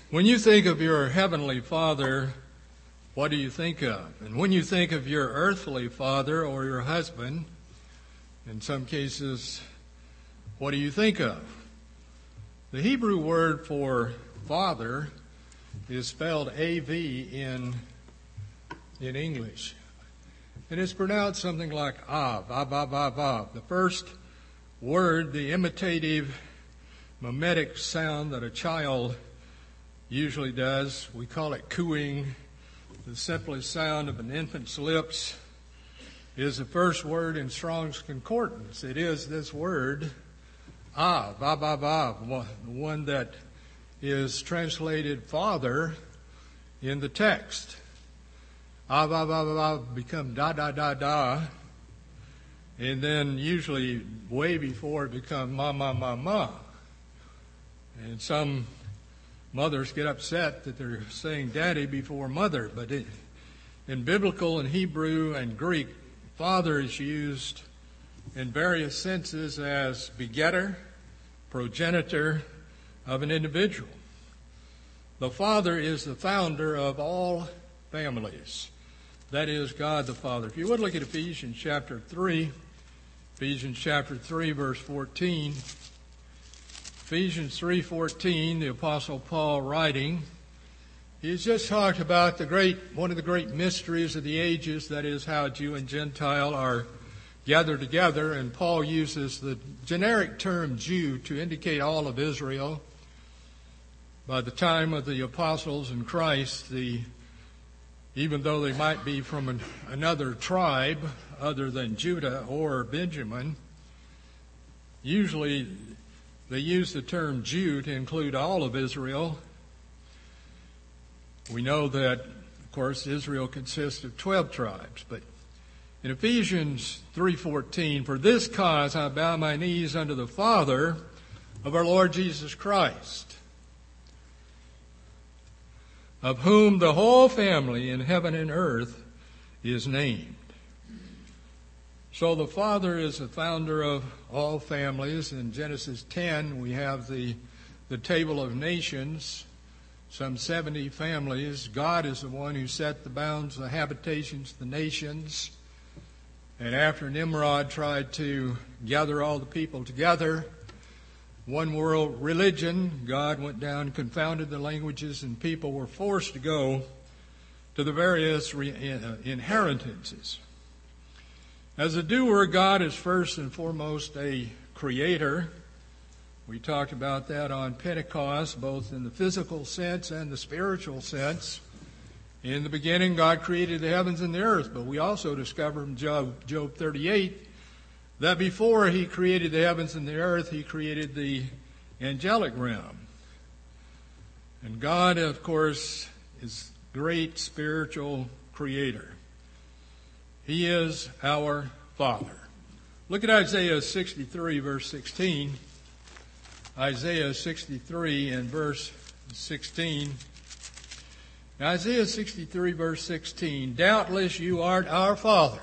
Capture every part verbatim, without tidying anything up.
When you think of your heavenly Father, what do you think of? And when you think of your earthly father or your husband, in some cases, what do you think of? The Hebrew word for father is spelled A V in, in English. And it's pronounced something like Av, Av, Av, Av, Av. The first word, the imitative mimetic sound that a child usually does, we call it cooing. The simplest sound of an infant's lips is the first word in Strong's Concordance. It is this word, Av, Av, Av, Av, the one that is translated father in the text. Av, Av, Av, Av become da, da, da, da. And then usually way before it becomes ma, ma, ma, ma. And some mothers get upset that they're saying daddy before mother. But it, in biblical and Hebrew and Greek, father is used in various senses as begetter, progenitor of an individual. The Father is the founder of all families. That is God the Father. If you would look at Ephesians chapter three, Ephesians chapter three, verse fourteen. Ephesians three fourteen, the Apostle Paul writing, he's just talked about the great, one of the great mysteries of the ages, that is how Jew and Gentile are gathered together, and Paul uses the generic term Jew to indicate all of Israel. By the time of the apostles and Christ, the even though they might be from an, another tribe other than Judah or Benjamin, usually they use the term Jew to include all of Israel. We know that, of course, Israel consists of twelve tribes, but in Ephesians three fourteen, for this cause I bow my knees unto the Father of our Lord Jesus Christ, of whom the whole family in heaven and earth is named. So the Father is the founder of all families. In Genesis ten, we have the, the table of nations, some seventy families. God is the one who set the bounds, the habitations, the nations. And after Nimrod tried to gather all the people together, one world religion, God went down and confounded the languages, and people were forced to go to the various re- inheritances. As a doer, God is first and foremost a creator. We talked about that on Pentecost, both in the physical sense and the spiritual sense. In the beginning, God created the heavens and the earth, but we also discover in Job, Job thirty-eight that before he created the heavens and the earth, he created the angelic realm. And God, of course, is great spiritual creator. He is our Father. Look at Isaiah sixty-three, verse sixteen. Isaiah sixty-three and verse sixteen. Isaiah sixty-three, verse sixteen. Doubtless you art our Father,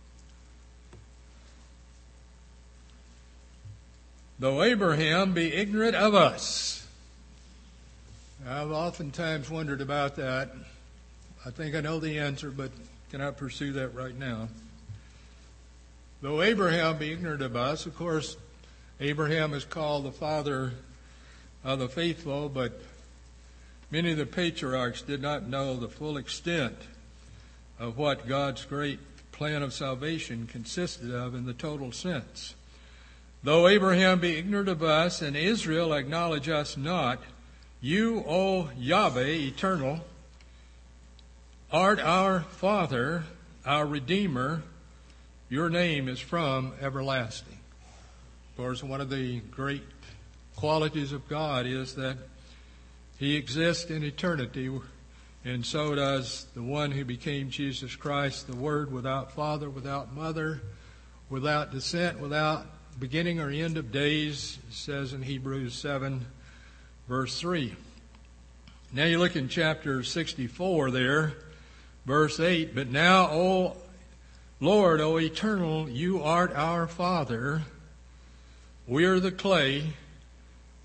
though Abraham be ignorant of us. I've oftentimes wondered about that. I think I know the answer, but cannot pursue that right now. Though Abraham be ignorant of us, of course, Abraham is called the father of the faithful, but many of the patriarchs did not know the full extent of what God's great plan of salvation consisted of in the total sense. Though Abraham be ignorant of us, and Israel acknowledge us not, you, O Yahweh, eternal, art our Father, our Redeemer. Your name is from everlasting. Of course, one of the great qualities of God is that He exists in eternity, and so does the one who became Jesus Christ, the Word, without father, without mother, without descent, without beginning or end of days, it says in Hebrews seven, verse three. Now you look in chapter sixty-four there, verse eight. But now, O Lord, O eternal, you art our Father. We are the clay,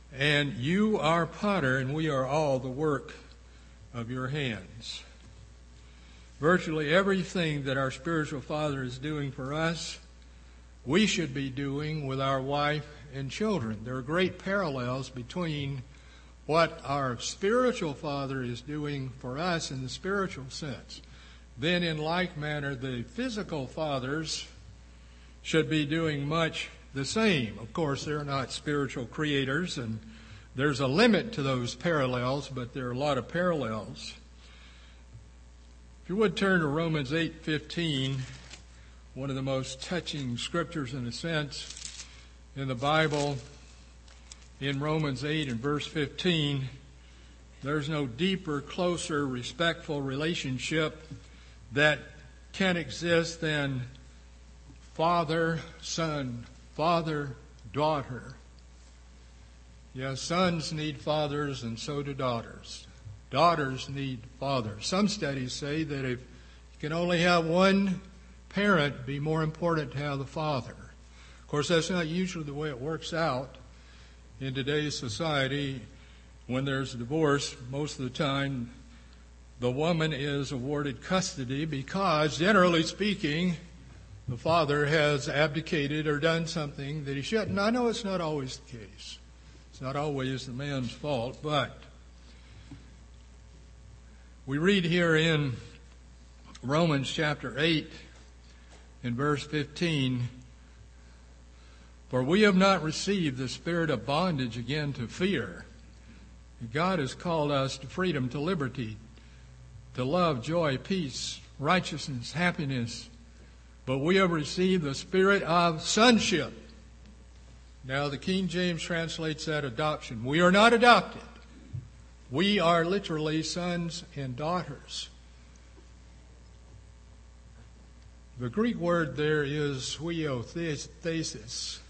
And you are potter, and we are all the work of your hands. Virtually everything that our spiritual father is doing for us, we should be doing with our wife and children. There are great parallels between what our spiritual father is doing for us in the spiritual sense. Then in like manner, the physical fathers should be doing much the same. Of course, they're not spiritual creators, and there's a limit to those parallels, but there are a lot of parallels. If you would turn to Romans eight fifteen, one of the most touching scriptures in a sense in the Bible. In Romans eight and verse fifteen, there's no deeper, closer, respectful relationship that can exist than father, son, father, daughter. Yes, sons need fathers, and so do daughters. Daughters need fathers. Some studies say that if you can only have one parent, it'd be more important to have the father. Of course, that's not usually the way it works out in today's society. When there's a divorce, most of the time the woman is awarded custody because, generally speaking, the father has abdicated or done something that he shouldn't. I know it's not always the case. It's not always the man's fault, but we read here in Romans chapter eight in verse fifteen, "For we have not received the spirit of bondage again to fear. God has called us to freedom, to liberty, to love, joy, peace, righteousness, happiness. But we have received the spirit of sonship." Now the King James translates that adoption. We are not adopted. We are literally sons and daughters. The Greek word there is huiothesis.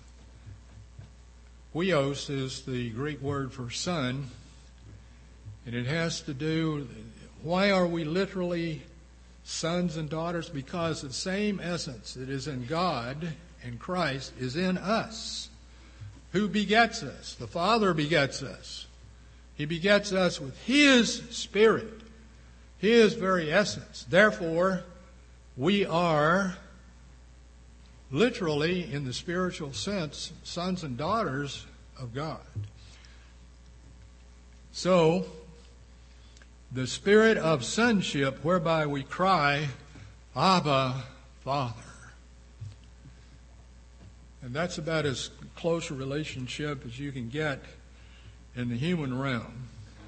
Huios is the Greek word for son, and it has to do, why are we literally sons and daughters? Because the same essence that is in God and Christ is in us. Who begets us? The Father begets us. He begets us with His Spirit, His very essence. Therefore, we are literally, in the spiritual sense, sons and daughters of God. So, the spirit of sonship, whereby we cry, Abba, Father. And that's about as close a relationship as you can get in the human realm.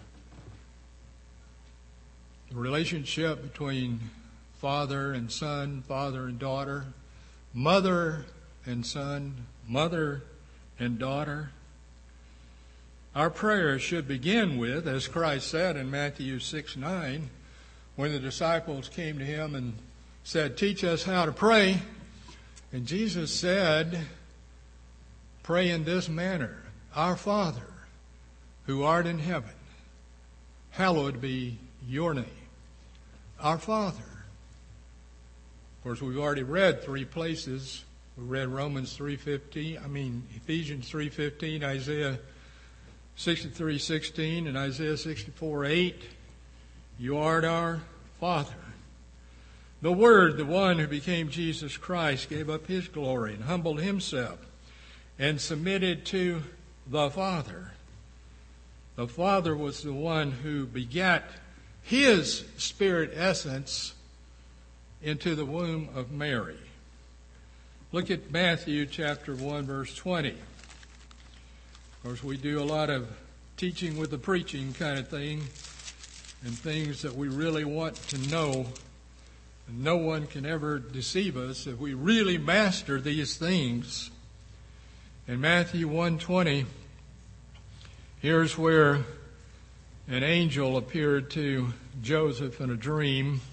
The relationship between father and son, father and daughter, mother and son, mother and daughter. Our prayer should begin with, as Christ said in Matthew six nine, when the disciples came to Him and said, "Teach us how to pray." And Jesus said, "Pray in this manner, Our Father, who art in heaven, hallowed be your name." Our Father. Of course, we've already read three places. We read Romans three fifteen, I mean Ephesians three fifteen, Isaiah sixty-three sixteen, and Isaiah sixty-four eight. You art our Father. The Word, the one who became Jesus Christ, gave up His glory and humbled Himself and submitted to the Father. The Father was the one who begat His Spirit essence into the womb of Mary. Look at Matthew chapter one, verse twenty. Of course, we do a lot of teaching with the preaching kind of thing, and things that we really want to know. And no one can ever deceive us if we really master these things. In Matthew one twenty, here's where an angel appeared to Joseph in a dream.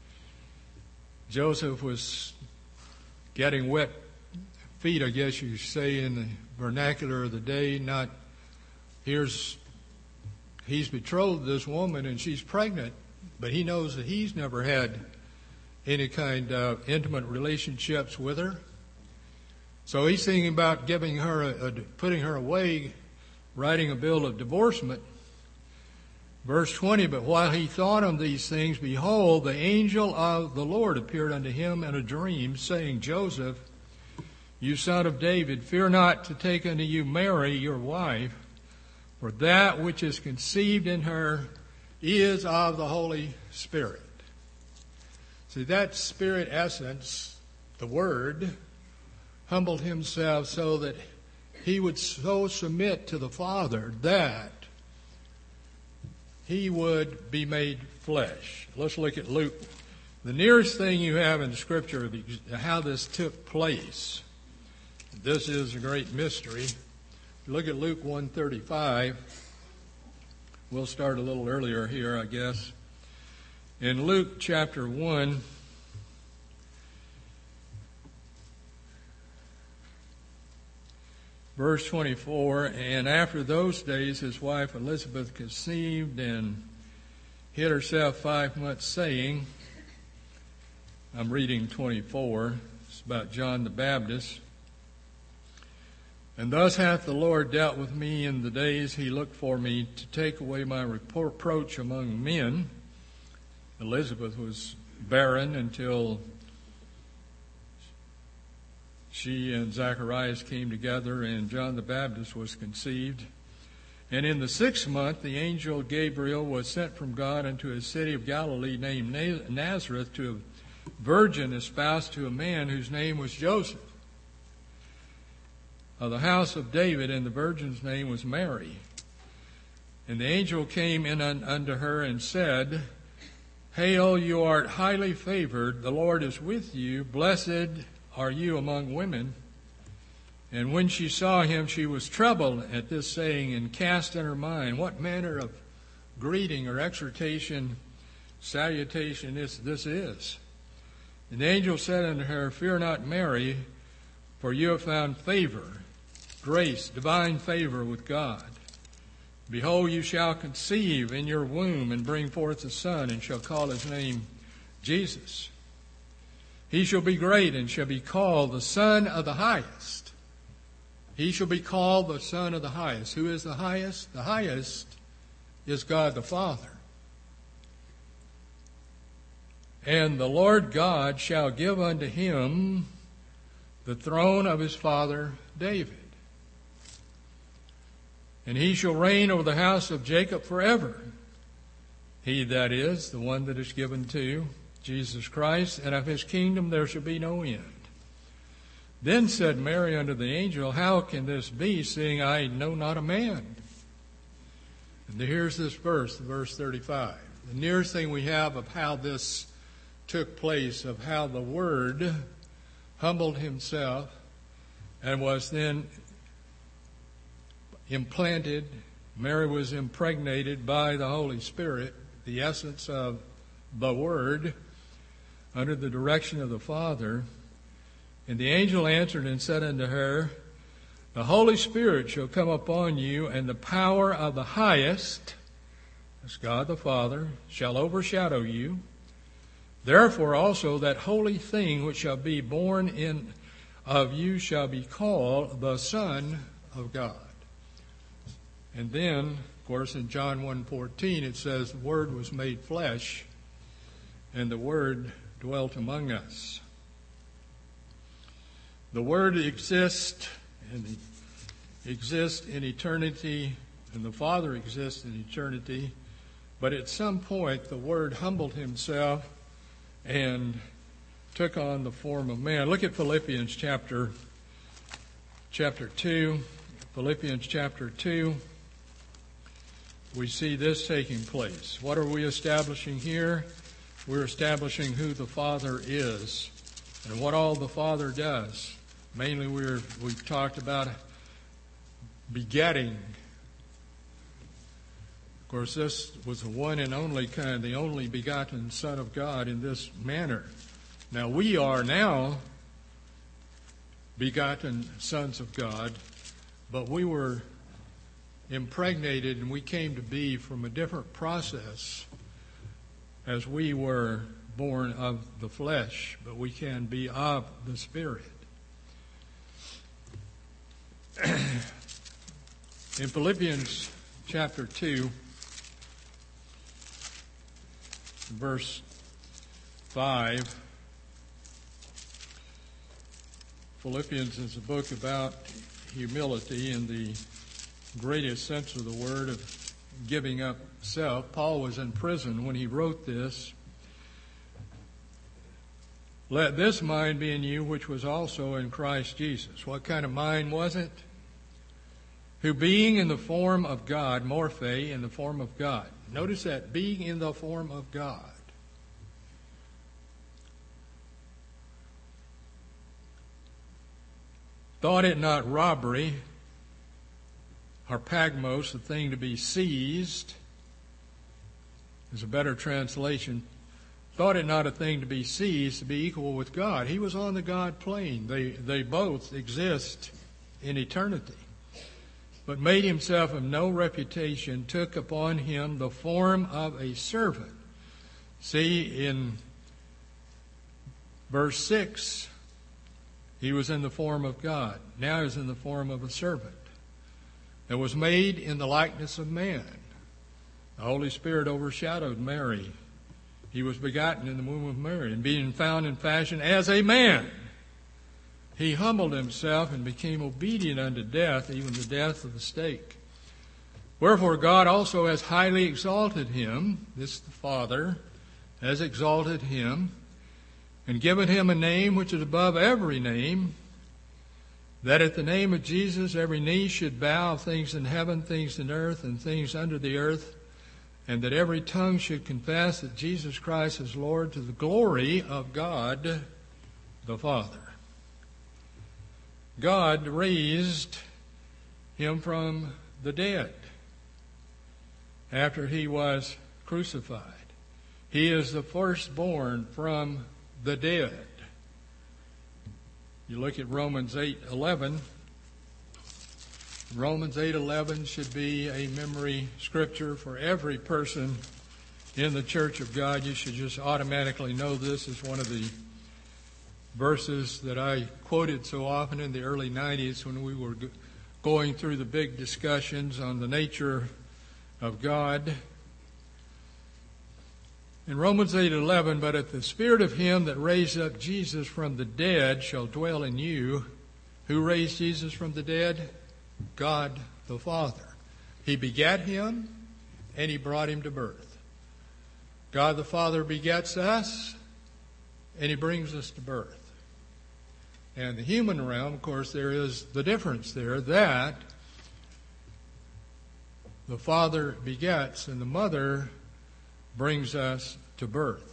Joseph was getting wet feet, I guess you say, in the vernacular of the day. Not, here's, he's betrothed this woman and she's pregnant, but he knows that he's never had any kind of intimate relationships with her. So he's thinking about giving her, a, a, putting her away writing a bill of divorcement. Verse twenty, but while he thought on these things, behold, the angel of the Lord appeared unto him in a dream, saying, Joseph, you son of David, fear not to take unto you Mary, your wife, for that which is conceived in her is of the Holy Spirit. See, that Spirit essence, the Word, humbled himself so that he would so submit to the Father that he would be made flesh. Let's look at Luke. The nearest thing you have in the Scripture of how this took place. This is a great mystery. Look at Luke one thirty-five. We'll start a little earlier here, I guess. In Luke chapter one, verse twenty-four, and after those days his wife Elizabeth conceived and hid herself five months, saying, I'm reading twenty-four, it's about John the Baptist. And thus hath the Lord dealt with me in the days he looked for me to take away my reproach among men. Elizabeth was barren until she and Zacharias came together and John the Baptist was conceived. And in the sixth month, the angel Gabriel was sent from God unto a city of Galilee named Nazareth to a virgin espoused to a man whose name was Joseph, of the house of David, and the virgin's name was Mary. And the angel came in unto her and said, Hail, you art highly favored, the Lord is with you, blessed are you among women. And when she saw him, she was troubled at this saying, and cast in her mind what manner of greeting or exhortation, salutation is, this is. And the angel said unto her, Fear not, Mary, for you have found favor, grace, divine favor with God. Behold, you shall conceive in your womb and bring forth a son, and shall call his name Jesus. He shall be great and shall be called the Son of the Highest. He shall be called the Son of the Highest. Who is the highest? The highest is God the Father. And the Lord God shall give unto him the throne of his father David. And he shall reign over the house of Jacob forever. He, that is, the one that is given to Jesus Christ, and of his kingdom there shall be no end. Then said Mary unto the angel, How can this be, seeing I know not a man? And here's this verse, verse thirty-five. The nearest thing we have of how this took place, of how the Word humbled himself and was then implanted. Mary was impregnated by the Holy Spirit, the essence of the Word, under the direction of the Father. And the angel answered and said unto her, The Holy Spirit shall come upon you, and the power of the Highest, that's God the Father, shall overshadow you. Therefore also that holy thing which shall be born in of you shall be called the Son of God. And then, of course, in John one fourteen, it says, The Word was made flesh, and the Word dwelt among us. The Word exists, and exists in eternity, and the Father exists in eternity. But at some point, the Word humbled himself and took on the form of man. Look at Philippians chapter, chapter two. Philippians chapter two. We see this taking place. What are we establishing here? We're establishing who the Father is and what all the Father does. Mainly we're, we've talked about begetting. Of course, this was the one and only kind, the only begotten Son of God in this manner. Now, we are now begotten sons of God, but we were impregnated and we came to be from a different process as we were born of the flesh, but we can be of the Spirit. In Philippians chapter two, verse five, Philippians is a book about humility in the greatest sense of the word, of giving up self. Paul was in prison when he wrote this. Let this mind be in you, which was also in Christ Jesus. What kind of mind was it? Who being in the form of God, morphe, in the form of God. Notice that, being in the form of God. Thought it not robbery, harpagmos, the thing to be seized, is a better translation. Thought it not a thing to be seized, to be equal with God. He was on the God plane. They, they both exist in eternity. But made himself of no reputation, took upon him the form of a servant. See, in verse six, he was in the form of God. Now he's in the form of a servant. That was made in the likeness of man. The Holy Spirit overshadowed Mary. He was begotten in the womb of Mary, and being found in fashion as a man, he humbled himself and became obedient unto death, even the death of the stake. Wherefore God also has highly exalted him, this the Father, has exalted him, and given him a name which is above every name, that at the name of Jesus every knee should bow, of things in heaven, things in earth, and things under the earth, and that every tongue should confess that Jesus Christ is Lord, to the glory of God the Father. God raised him from the dead after he was crucified. He is the firstborn from the dead. You look at Romans eight eleven. Romans eight eleven should be a memory scripture for every person in the Church of God. You should just automatically know this is one of the verses that I quoted so often in the early nineties when we were going through the big discussions on the nature of God. In Romans eight eleven, but if the Spirit of him that raised up Jesus from the dead shall dwell in you, who raised Jesus from the dead? God the Father. He begat him and he brought him to birth. God the Father begets us and he brings us to birth. And the human realm, of course, there is the difference there that the Father begets and the Mother brings us to birth.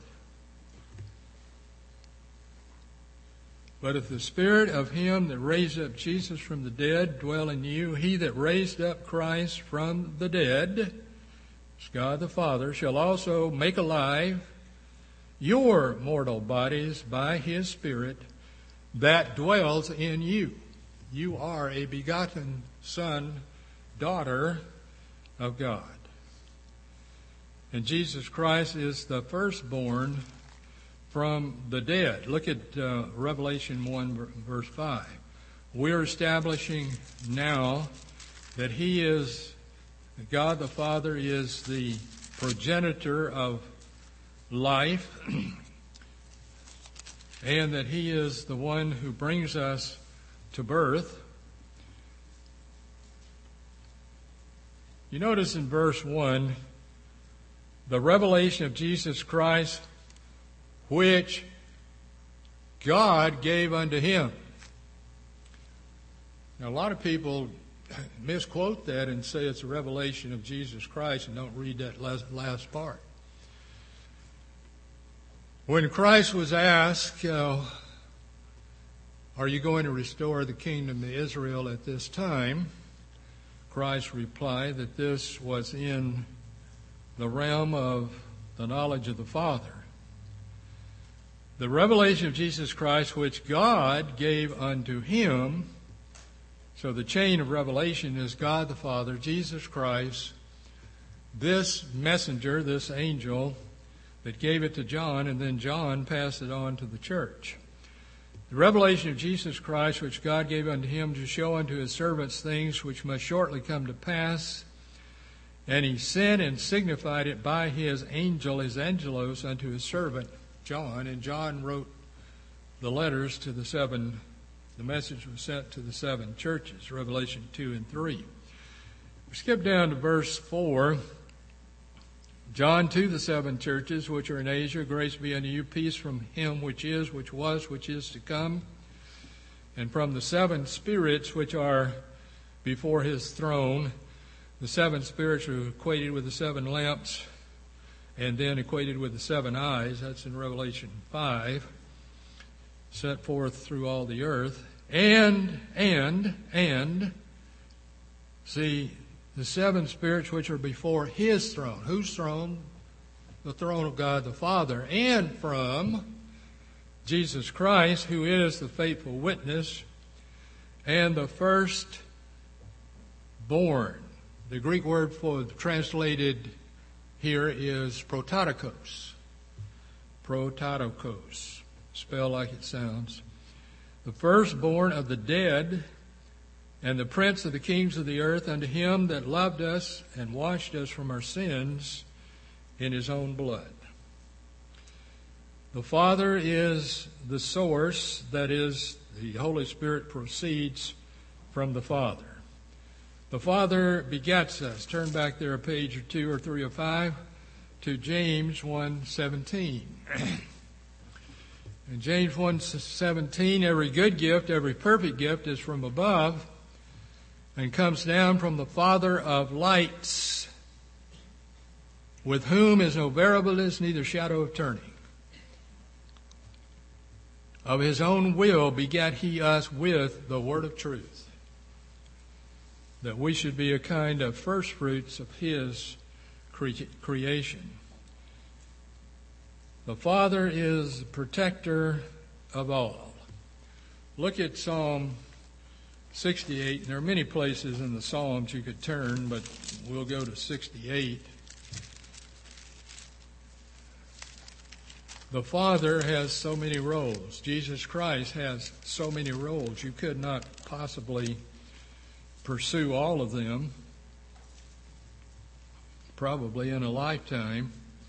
But if the Spirit of him that raised up Jesus from the dead dwell in you, he that raised up Christ from the dead, God the Father, shall also make alive your mortal bodies by his Spirit that dwells in you. You are a begotten son, daughter of God. And Jesus Christ is the firstborn from the dead. Look at uh, Revelation one, verse five. We're establishing now that he is, God the Father is the progenitor of life, and that he is the one who brings us to birth. You notice in verse one, the revelation of Jesus Christ, which God gave unto him. Now, a lot of people misquote that and say it's a revelation of Jesus Christ and don't read that last part. When Christ was asked, uh, are you going to restore the kingdom to Israel at this time? Christ replied that this was in the realm of the knowledge of the Father. The revelation of Jesus Christ, which God gave unto him. So the chain of revelation is God the Father, Jesus Christ, this messenger, this angel that gave it to John, and then John passed it on to the church. The revelation of Jesus Christ, which God gave unto him to show unto his servants things which must shortly come to pass. And he sent and signified it by his angel, his angelos, unto his servant John. And John wrote the letters to the seven, the message was sent to the seven churches, Revelation two and three. We skip down to verse four. John to the seven churches which are in Asia, grace be unto you, peace from him which is, which was, which is to come, and from the seven spirits which are before his throne. The seven spirits are equated with the seven lamps, and then equated with the seven eyes. That's in Revelation five, set forth through all the earth. And, and, and, see, the seven spirits which are before his throne. Whose throne? The throne of God the Father. And from Jesus Christ, who is the faithful witness and the first born. The Greek word for translated here is prototokos. Prototokos. Spelled like it sounds. The firstborn of the dead, and the prince of the kings of the earth, unto him that loved us and washed us from our sins in his own blood. The Father is the source, that is, the Holy Spirit proceeds from the Father. The Father begets us. Turn back there a page or two or three or five to James one seventeen. In James one seventeen, every good gift, every perfect gift is from above, and comes down from the Father of lights, with whom is no variableness, neither shadow of turning. Of his own will begat he us with the word of truth, that we should be a kind of first fruits of his cre- creation. The Father is the protector of all. Look at Psalm sixty-eight. And there are many places in the Psalms you could turn, but we'll go to sixty-eight. The Father has so many roles. Jesus Christ has so many roles. You could not possibly pursue all of them, probably in a lifetime.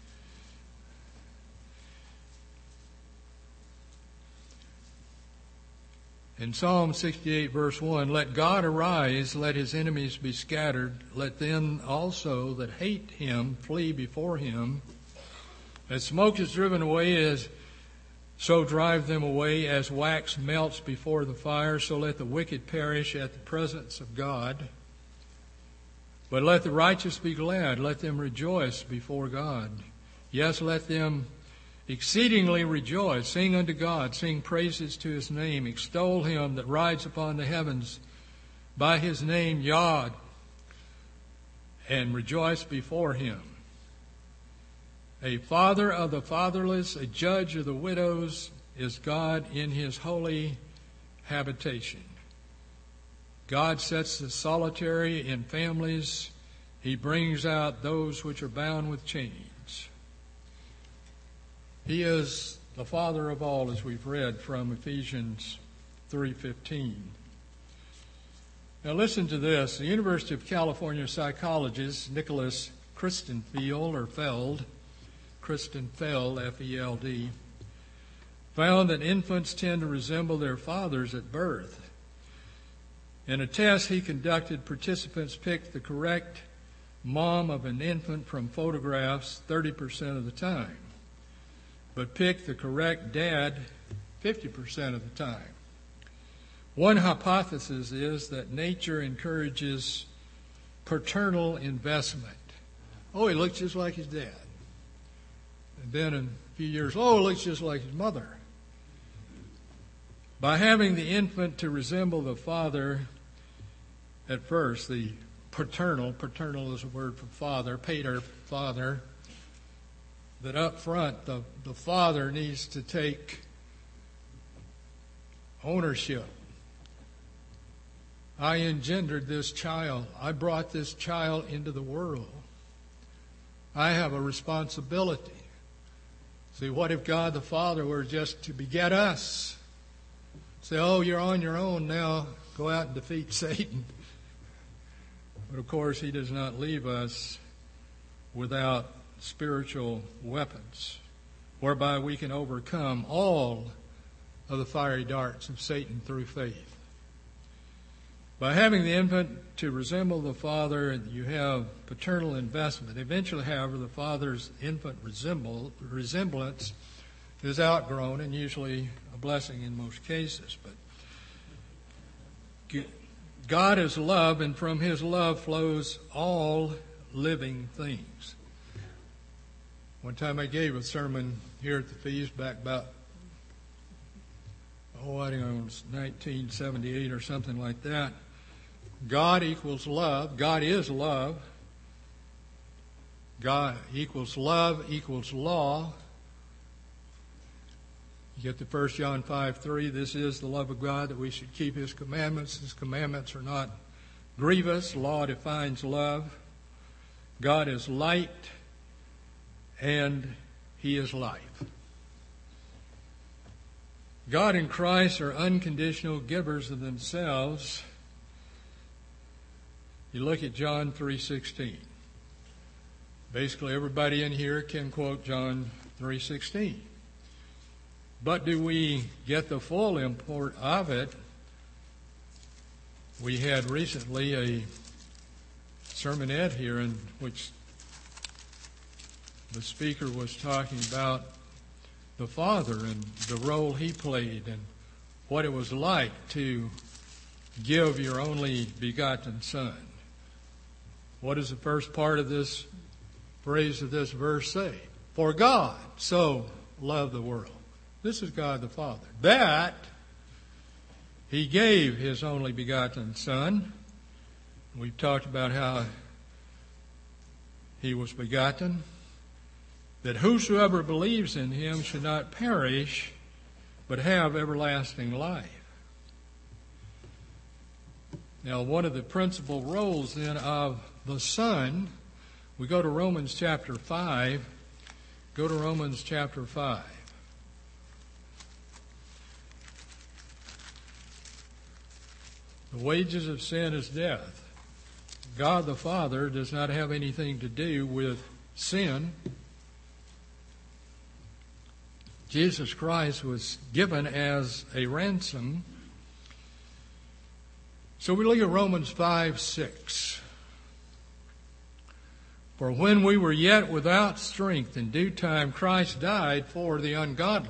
In Psalm sixty-eight, verse one, let God arise, let his enemies be scattered, let them also that hate him flee before him. As smoke is driven away, as so drive them away, as wax melts before the fire, so let the wicked perish at the presence of God. But let the righteous be glad, let them rejoice before God. Yes, let them exceedingly rejoice, sing unto God, sing praises to his name, extol him that rides upon the heavens by his name, Yod, and rejoice before him. A father of the fatherless, a judge of the widows, is God in his holy habitation. God sets the solitary in families. He brings out those which are bound with chains. He is the Father of all, as we've read from Ephesians three fifteen. Now listen to this. The University of California psychologist Nicholas Christenfeld, or Feld, Christenfeld, F E L D, found that infants tend to resemble their fathers at birth. In a test he conducted, participants picked the correct mom of an infant from photographs thirty percent of the time, but picked the correct dad fifty percent of the time. One hypothesis is that nature encourages paternal investment. Oh, he looks just like his dad. And then in a few years, oh, he looks just like his mother. By having the infant to resemble the father at first, the paternal, paternal is a word for father, pater, father, that up front the, the father needs to take ownership. I engendered this child. I brought this child into the world. I have a responsibility. See, what if God the Father were just to beget us? say, oh, you're on your own now. Go out and defeat Satan. But of course, he does not leave us without spiritual weapons, whereby we can overcome all of the fiery darts of Satan through faith. By having the infant to resemble the father, you have paternal investment. Eventually, however, the father's infant resemble, resemblance is outgrown and usually a blessing in most cases. But God is love, and from his love flows all living things. One time I gave a sermon here at the feast back about, oh, I don't know, it was nineteen seventy-eight or something like that. God equals love. God is love. God equals love equals law. You get to First John five three. This is the love of God, that we should keep his commandments. His commandments are not grievous. Law defines love. God is light, and he is life. God and Christ are unconditional givers of themselves. You look at John three sixteen. Basically, everybody in here can quote John three sixteen. But do we get the full import of it? We had recently a sermonette here in which the speaker was talking about the Father and the role he played and what it was like to give your only begotten Son. What does the first part of this phrase of this verse say? For God so loved the world. This is God the Father. That he gave his only begotten Son. We've talked about how he was begotten. That whosoever believes in him should not perish, but have everlasting life. Now, one of the principal roles then of the Son, we go to Romans chapter five. Go to Romans chapter five. The wages of sin is death. God the Father does not have anything to do with sin. Jesus Christ was given as a ransom. So we look at Romans five six. For when we were yet without strength, in due time Christ died for the ungodly.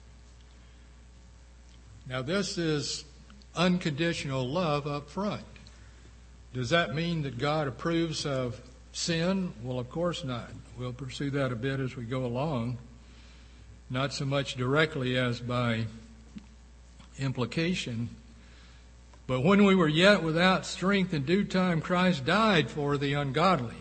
Now this is unconditional love up front. Does that mean that God approves of sin? Well, of course not. We'll pursue that a bit as we go along. Not so much directly as by implication. But when we were yet without strength, in due time Christ died for the ungodly.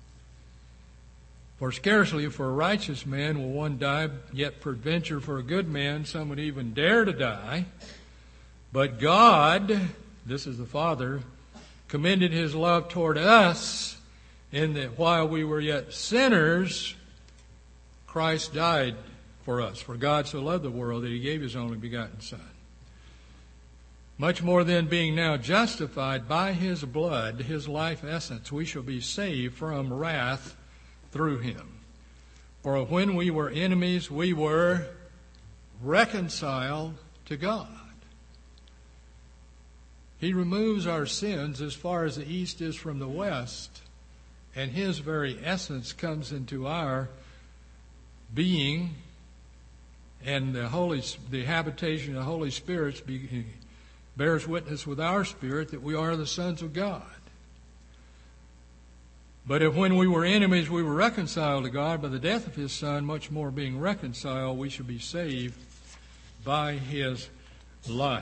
For scarcely for a righteous man will one die, yet peradventure for a good man some would even dare to die. But God, this is the Father, commended his love toward us in that while we were yet sinners, Christ died for us. For God so loved the world that he gave his only begotten Son. Much more than being now justified by his blood, his life essence, we shall be saved from wrath through him. For when we were enemies, we were reconciled to God. He removes our sins as far as the east is from the west, and his very essence comes into our being, and the Holy, the habitation of the Holy Spirit bears witness with our spirit that we are the sons of God. But if when we were enemies we were reconciled to God by the death of his Son, much more being reconciled, we shall be saved by his life.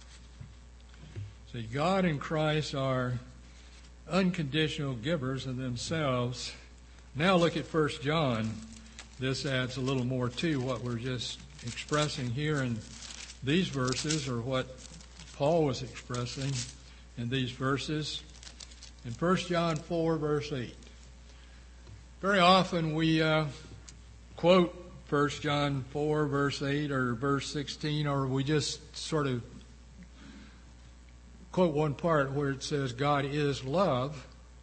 See, God and Christ are unconditional givers of themselves. Now look at First John. This adds a little more to what we're just expressing here in these verses, or what Paul was expressing in these verses. In First John four, verse eight. Very often we uh, quote First John four, verse eight, or verse sixteen, or we just sort of quote one part where it says God is love.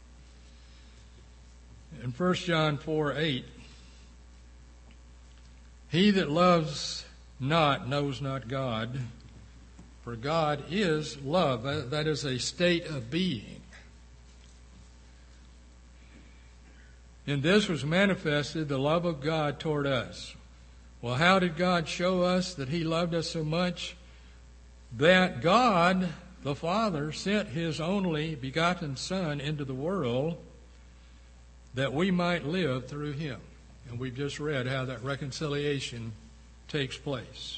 In First John four eight, he that loves not knows not God, for God is love. That is a state of being. In this was manifested the love of God toward us. Well, how did God show us that he loved us so much? That God, the Father, sent his only begotten Son into the world that we might live through him. And we've just read how that reconciliation takes place.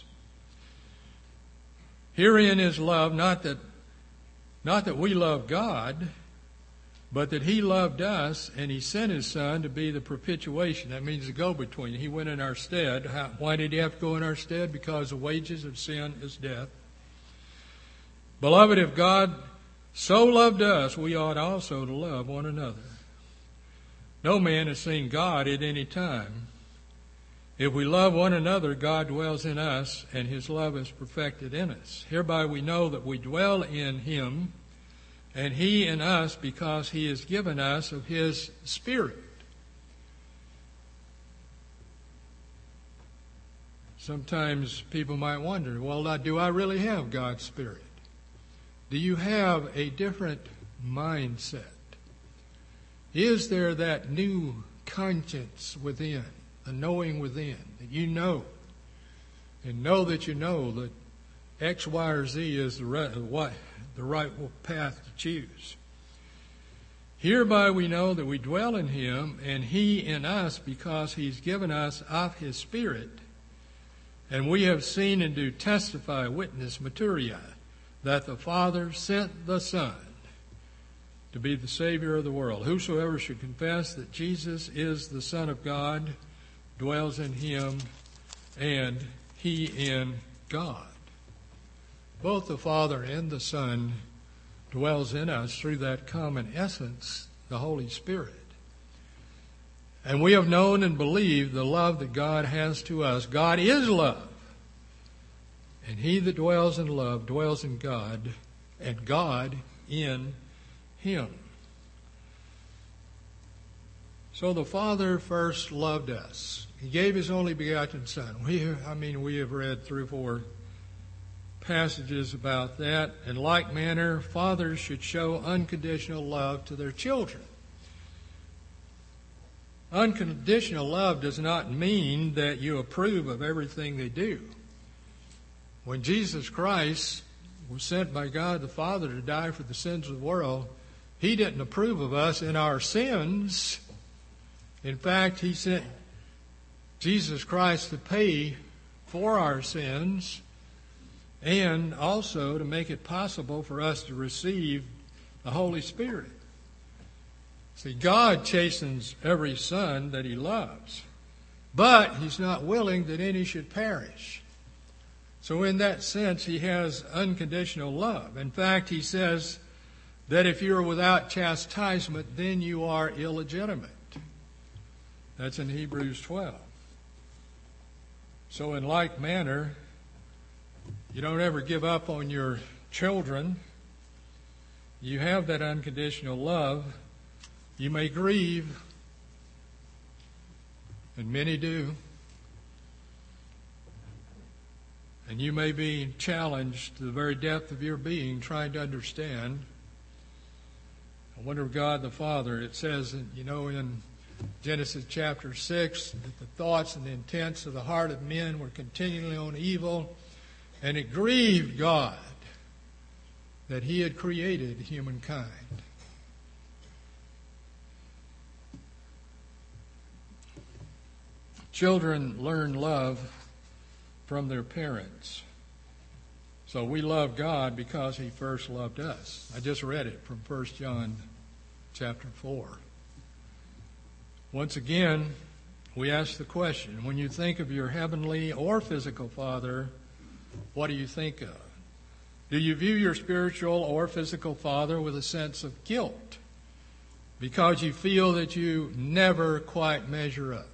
Herein is love, not that, not that we love God, but that he loved us and he sent his Son to be the propitiation. That means the go-between. He went in our stead. How, why did he have to go in our stead? Because the wages of sin is death. Beloved, if God so loved us, we ought also to love one another. No man has seen God at any time. If we love one another, God dwells in us, and his love is perfected in us. Hereby we know that we dwell in him, and he in us, because he has given us of his Spirit. Sometimes people might wonder, well, now, do I really have God's Spirit? Do you have a different mindset? Is there that new conscience within, the knowing within, that you know, and know that you know that X, Y, or Z is the right, the right path to choose? Hereby we know that we dwell in him, and he in us, because he's given us of his Spirit. And we have seen and do testify, witness, materia, that the Father sent the Son to be the Savior of the world. Whosoever should confess that Jesus is the Son of God dwells in him, and he in God. Both the Father and the Son dwells in us through that common essence, the Holy Spirit. And we have known and believed the love that God has to us. God is love. And he that dwells in love dwells in God, and God in him. So the Father first loved us. He gave his only begotten Son. We, I mean, we have read three or four passages about that. In like manner, fathers should show unconditional love to their children. Unconditional love does not mean that you approve of everything they do. When Jesus Christ was sent by God the Father to die for the sins of the world, he didn't approve of us in our sins. In fact, he sent Jesus Christ to pay for our sins and also to make it possible for us to receive the Holy Spirit. See, God chastens every son that he loves, but he's not willing that any should perish. So in that sense, he has unconditional love. In fact, he says that if you're without chastisement, then you are illegitimate. That's in Hebrews twelve. So in like manner, you don't ever give up on your children. You have that unconditional love. You may grieve, and many do. And you may be challenged to the very depth of your being, trying to understand. I wonder if God the Father, it says, you know, in Genesis chapter six, that the thoughts and the intents of the heart of men were continually on evil, and it grieved God that he had created humankind. Children learn love from their parents. So we love God because he first loved us. I just read it from First John chapter four. Once again, we ask the question, when you think of your heavenly or physical father, what do you think of? Do you view your spiritual or physical father with a sense of guilt because you feel that you never quite measure up?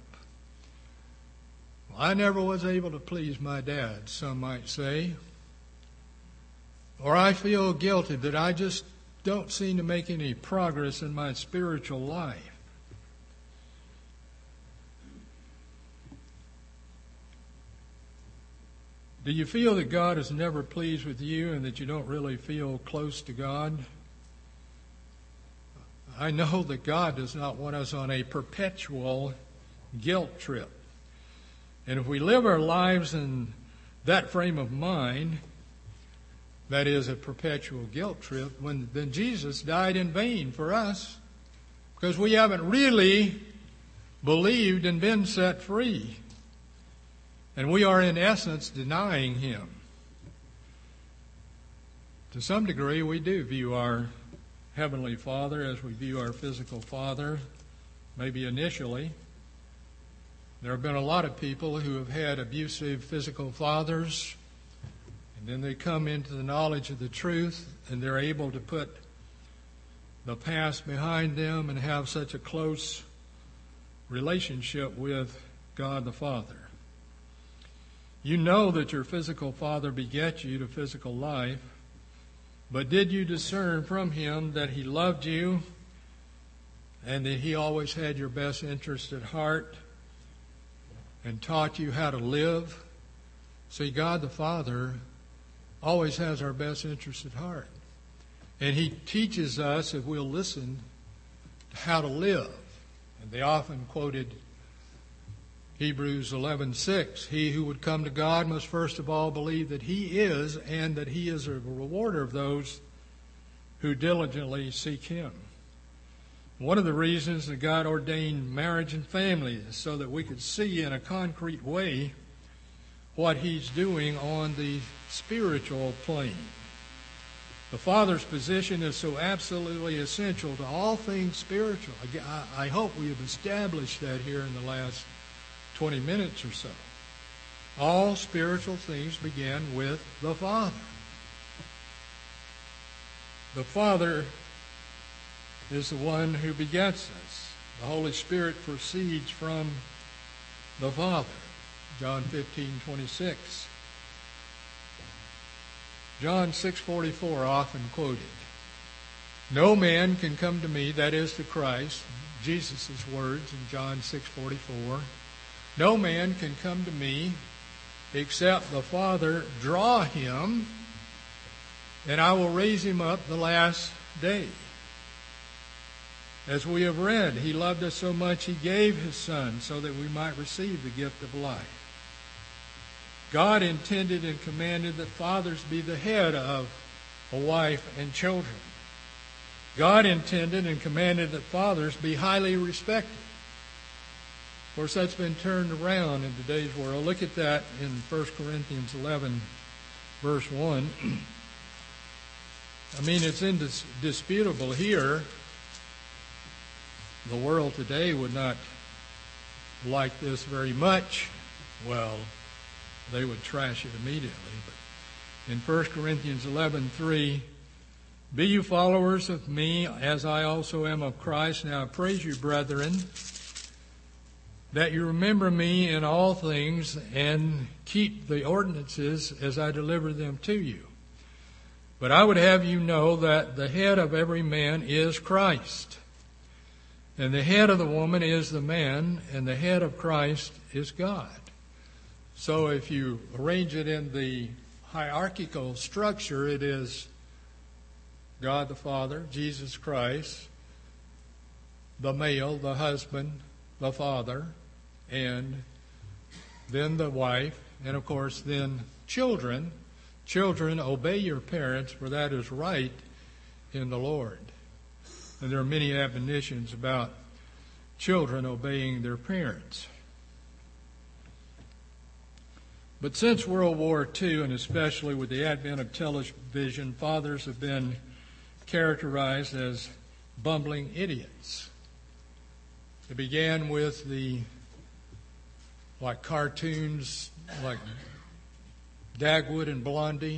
Well, I never was able to please my dad, some might say. Or I feel guilty that I just don't seem to make any progress in my spiritual life. Do you feel that God is never pleased with you and that you don't really feel close to God? I know that God does not want us on a perpetual guilt trip. And if we live our lives in that frame of mind, that is a perpetual guilt trip, when, then Jesus died in vain for us, because we haven't really believed and been set free. And we are, in essence, denying Him. To some degree, we do view our Heavenly Father as we view our physical father, maybe initially. There have been a lot of people who have had abusive physical fathers, and then they come into the knowledge of the truth, and they're able to put the past behind them and have such a close relationship with God the Father. You know that your physical father begat you to physical life, but did you discern from him that he loved you and that he always had your best interest at heart and taught you how to live? See, God the Father always has our best interest at heart. And He teaches us, if we'll listen, how to live. And they often quoted Hebrews eleven six, he who would come to God must first of all believe that He is, and that He is a rewarder of those who diligently seek Him. One of the reasons that God ordained marriage and family is so that we could see in a concrete way what He's doing on the spiritual plane. The Father's position is so absolutely essential to all things spiritual. I hope we have established that here in the last twenty minutes or so. All spiritual things begin with the Father. The Father is the one who begets us. The Holy Spirit proceeds from the Father. John fifteen twenty-six. John six forty-four, often quoted. No man can come to me, that is to Christ, Jesus' words in John six forty-four. No man can come to me except the Father draw him, and I will raise him up the last day. As we have read, He loved us so much He gave His Son so that we might receive the gift of life. God intended and commanded that fathers be the head of a wife and children. God intended and commanded that fathers be highly respected. Of course, that's been turned around in today's world. Look at that in First Corinthians eleven, verse one. I mean, it's indisputable here. The world today would not like this very much. Well, they would trash it immediately. But in First Corinthians eleven three, be you followers of me, as I also am of Christ. Now I praise you, brethren, that you remember me in all things and keep the ordinances as I deliver them to you. But I would have you know that the head of every man is Christ, and the head of the woman is the man, and the head of Christ is God. So if you arrange it in the hierarchical structure, it is God the Father, Jesus Christ, the male, the husband, the father, and then the wife, and of course then children. Children, obey your parents, for that is right in the Lord. And there are many admonitions about children obeying their parents. But since World War Two, and especially with the advent of television, fathers have been characterized as bumbling idiots. It began with the, like cartoons, like Dagwood and Blondie.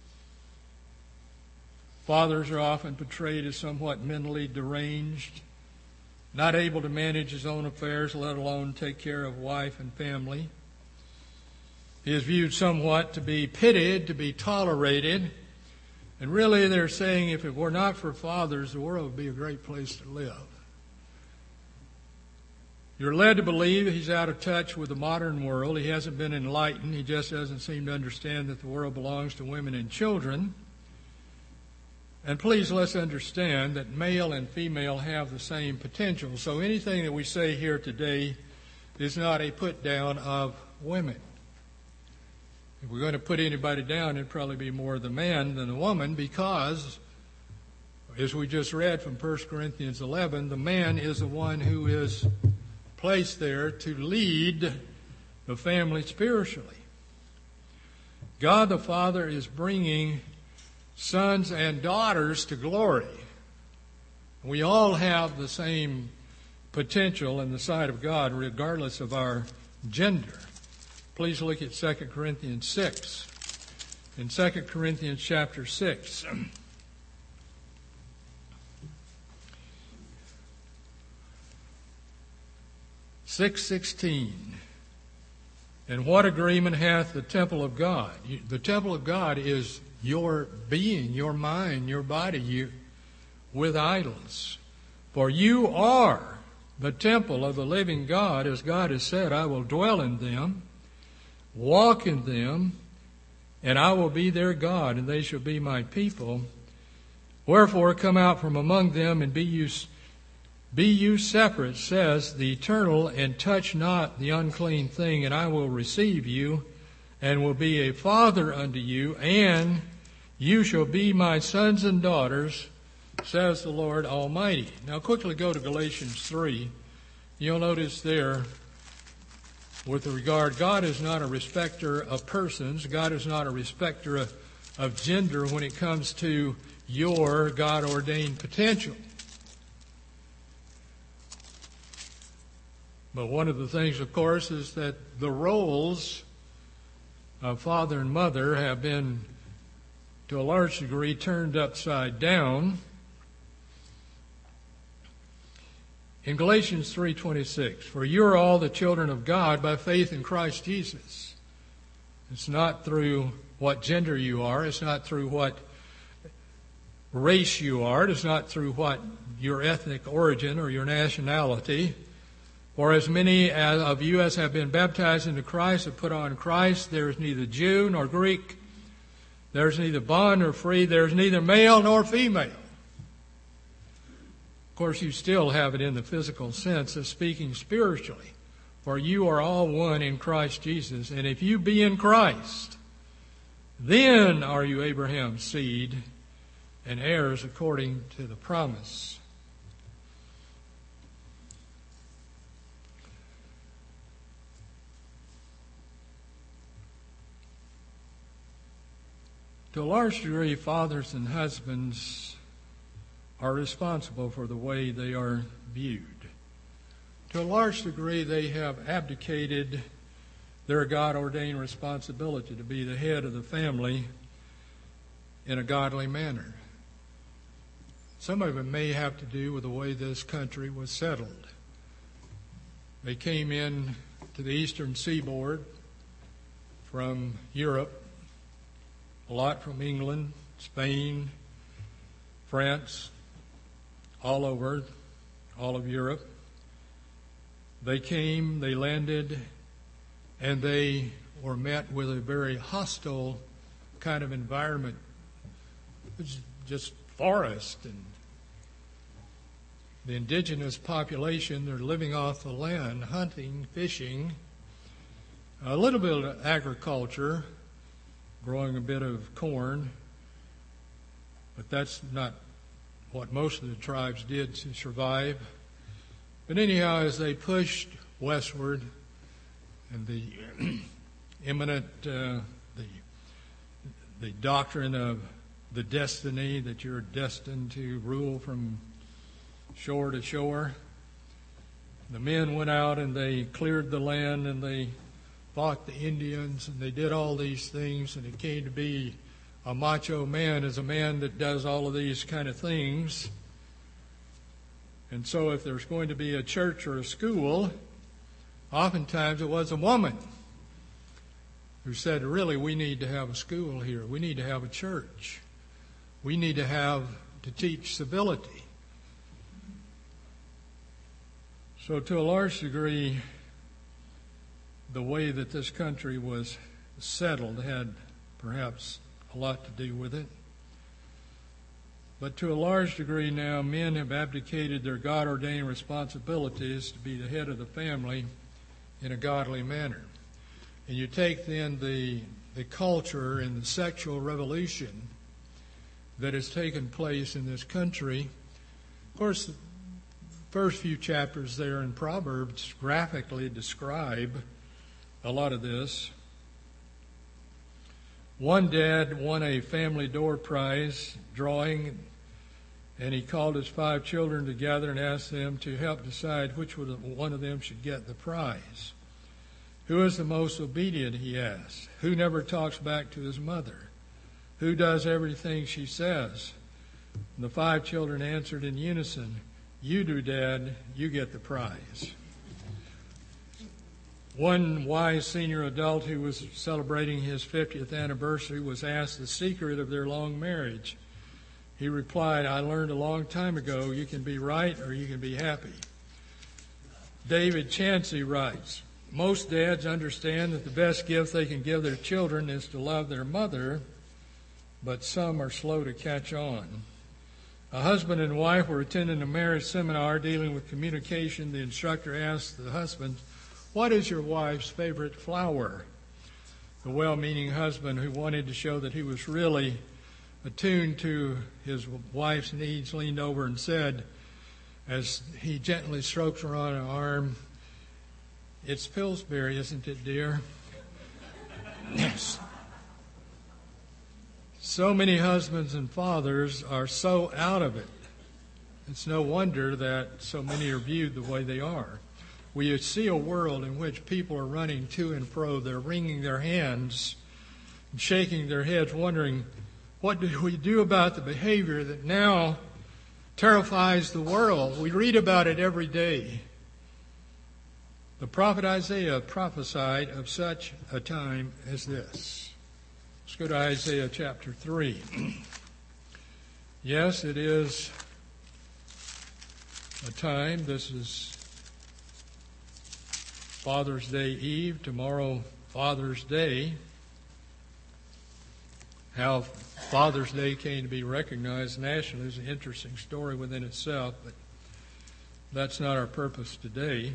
Fathers are often portrayed as somewhat mentally deranged, not able to manage his own affairs, let alone take care of wife and family. He is viewed somewhat to be pitied, to be tolerated, And really they're saying if it were not for fathers, the world would be a great place to live. You're led to believe he's out of touch with the modern world. He hasn't been enlightened. He just doesn't seem to understand that the world belongs to women and children. And please, let's understand that male and female have the same potential. So anything that we say here today is not a put down of women. If we're going to put anybody down, it'd probably be more the man than the woman, because, as we just read from First Corinthians eleven, the man is the one who is placed there to lead the family spiritually. God the Father is bringing sons and daughters to glory. We all have the same potential in the sight of God, regardless of our gender. Please look at Second Corinthians six. In Second Corinthians chapter six, six sixteen. And what agreement hath the temple of God? The temple of God is your being, your mind, your body, you, with idols. For you are the temple of the living God, as God has said, I will dwell in them, walk in them, and I will be their God, and they shall be my people. Wherefore come out from among them, and be you Be you separate, says the Eternal, and touch not the unclean thing, and I will receive you, and will be a father unto you, and you shall be my sons and daughters, says the Lord Almighty. Now quickly go to Galatians three. You'll notice there, with regard, God is not a respecter of persons. God is not a respecter of, of gender when it comes to your God-ordained potential. But one of the things, of course, is that the roles of father and mother have been, to a large degree, turned upside down. In Galatians three twenty-six, for you are all the children of God by faith in Christ Jesus. It's not through what gender you are. It's not through what race you are. It's not through what your ethnic origin or your nationality. For as many of you as have been baptized into Christ have put on Christ, there is neither Jew nor Greek, there is neither bond nor free, there is neither male nor female. Of course, you still have it in the physical sense of speaking spiritually. For you are all one in Christ Jesus. And if you be in Christ, then are you Abraham's seed and heirs according to the promise. To a large degree, fathers and husbands are responsible for the way they are viewed. To a large degree, they have abdicated their God-ordained responsibility to be the head of the family in a godly manner. Some of it may have to do with the way this country was settled. They came in to the eastern seaboard from Europe, a lot from England, Spain, France, all over, all of Europe. They came, they landed, and they were met with a very hostile kind of environment. It was just forest, and the indigenous population, they're living off the land, hunting, fishing, a little bit of agriculture, growing a bit of corn, but that's not what most of the tribes did to survive. But anyhow, as they pushed westward, and the imminent, uh, the the doctrine of the destiny that you're destined to rule from shore to shore, the men went out and they cleared the land and they fought the Indians, and they did all these things, and it came to be a macho man as a man that does all of these kind of things. And so if there's going to be a church or a school, oftentimes it was a woman who said, really, we need to have a school here. We need to have a church. we need to have to teach civility. So to a large degree, the way that this country was settled had perhaps a lot to do with it. But to a large degree now, men have abdicated their God-ordained responsibilities to be the head of the family in a godly manner. And you take then the, the culture and the sexual revolution that has taken place in this country. Of course, the first few chapters there in Proverbs graphically describe a lot of this. One dad won a family door prize drawing, and he called his five children together and asked them to help decide which one of them should get the prize. Who is the most obedient, he asked. Who never talks back to his mother? Who does everything she says? And the five children answered in unison, "You do, Dad. You get the prize." One wise senior adult who was celebrating his fiftieth anniversary was asked the secret of their long marriage. He replied, "I learned a long time ago, you can be right or you can be happy." David Chansey writes, "Most dads understand that the best gift they can give their children is to love their mother, but some are slow to catch on." A husband and wife were attending a marriage seminar dealing with communication. The instructor asked the husband, "What is your wife's favorite flower?" The well-meaning husband, who wanted to show that he was really attuned to his wife's needs, leaned over and said, as he gently stroked her on her arm, "It's Pillsbury, isn't it, dear?" Yes. So many husbands and fathers are so out of it. It's no wonder that so many are viewed the way they are. We see a world in which people are running to and fro. They're wringing their hands and shaking their heads, wondering, what do we do about the behavior that now terrifies the world? We read about it every day. The prophet Isaiah prophesied of such a time as this. Let's go to Isaiah chapter three. Yes, it is a time. This is Father's Day Eve, tomorrow Father's Day. How Father's Day came to be recognized nationally is an interesting story within itself, but that's not our purpose today.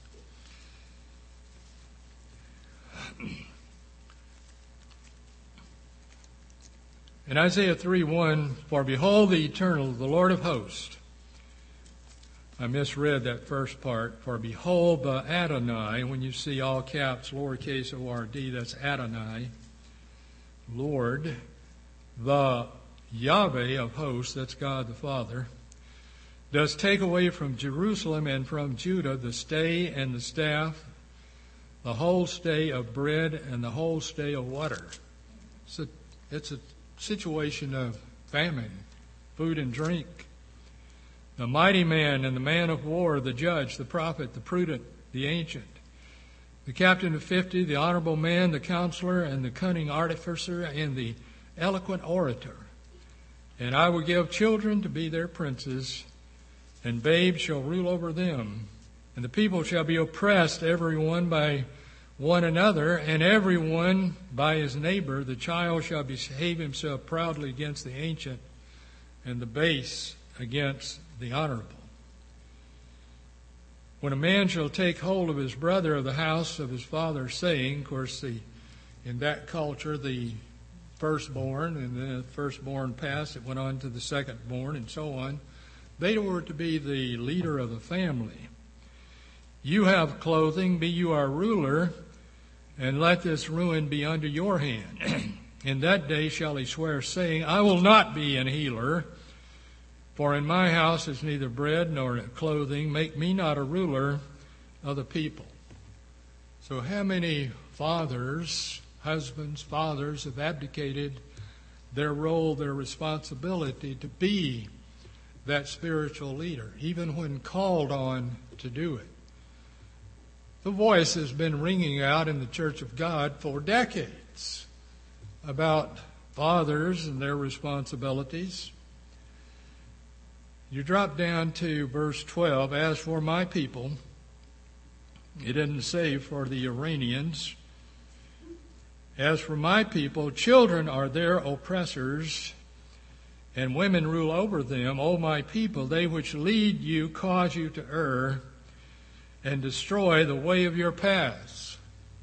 In Isaiah three one, "For behold the eternal, the Lord of hosts." I misread that first part. "For behold the Adonai," when you see all caps, lowercase O R D, that's Adonai. "Lord, the Yahweh of hosts," that's God the Father, "does take away from Jerusalem and from Judah the stay and the staff, the whole stay of bread and the whole stay of water." It's a, it's a situation of famine, food and drink. "The mighty man and the man of war, the judge, the prophet, the prudent, the ancient, the captain of fifty, the honorable man, the counselor, and the cunning artificer, and the eloquent orator. And I will give children to be their princes, and babes shall rule over them. And the people shall be oppressed, every one by one another, and every one by his neighbor. The child shall behave himself proudly against the ancient, and the base against the honorable. When a man shall take hold of his brother of the house of his father, saying," of course, the, in that culture, the firstborn, and then the firstborn passed, it went on to the secondborn, and so on. They were to be the leader of the family. "You have clothing, be you our ruler, and let this ruin be under your hand. In that day shall he swear, saying, I will not be an healer, for in my house is neither bread nor clothing. Make me not a ruler of the people." So how many fathers, husbands, fathers have abdicated their role, their responsibility to be that spiritual leader, even when called on to do it? The voice has been ringing out in the Church of God for decades about fathers and their responsibilities. You drop down to verse twelve. As for my people, it didn't say for the Iranians. As for my people, children are their oppressors, and women rule over them. O my people, they which lead you cause you to err, and destroy the way of your paths.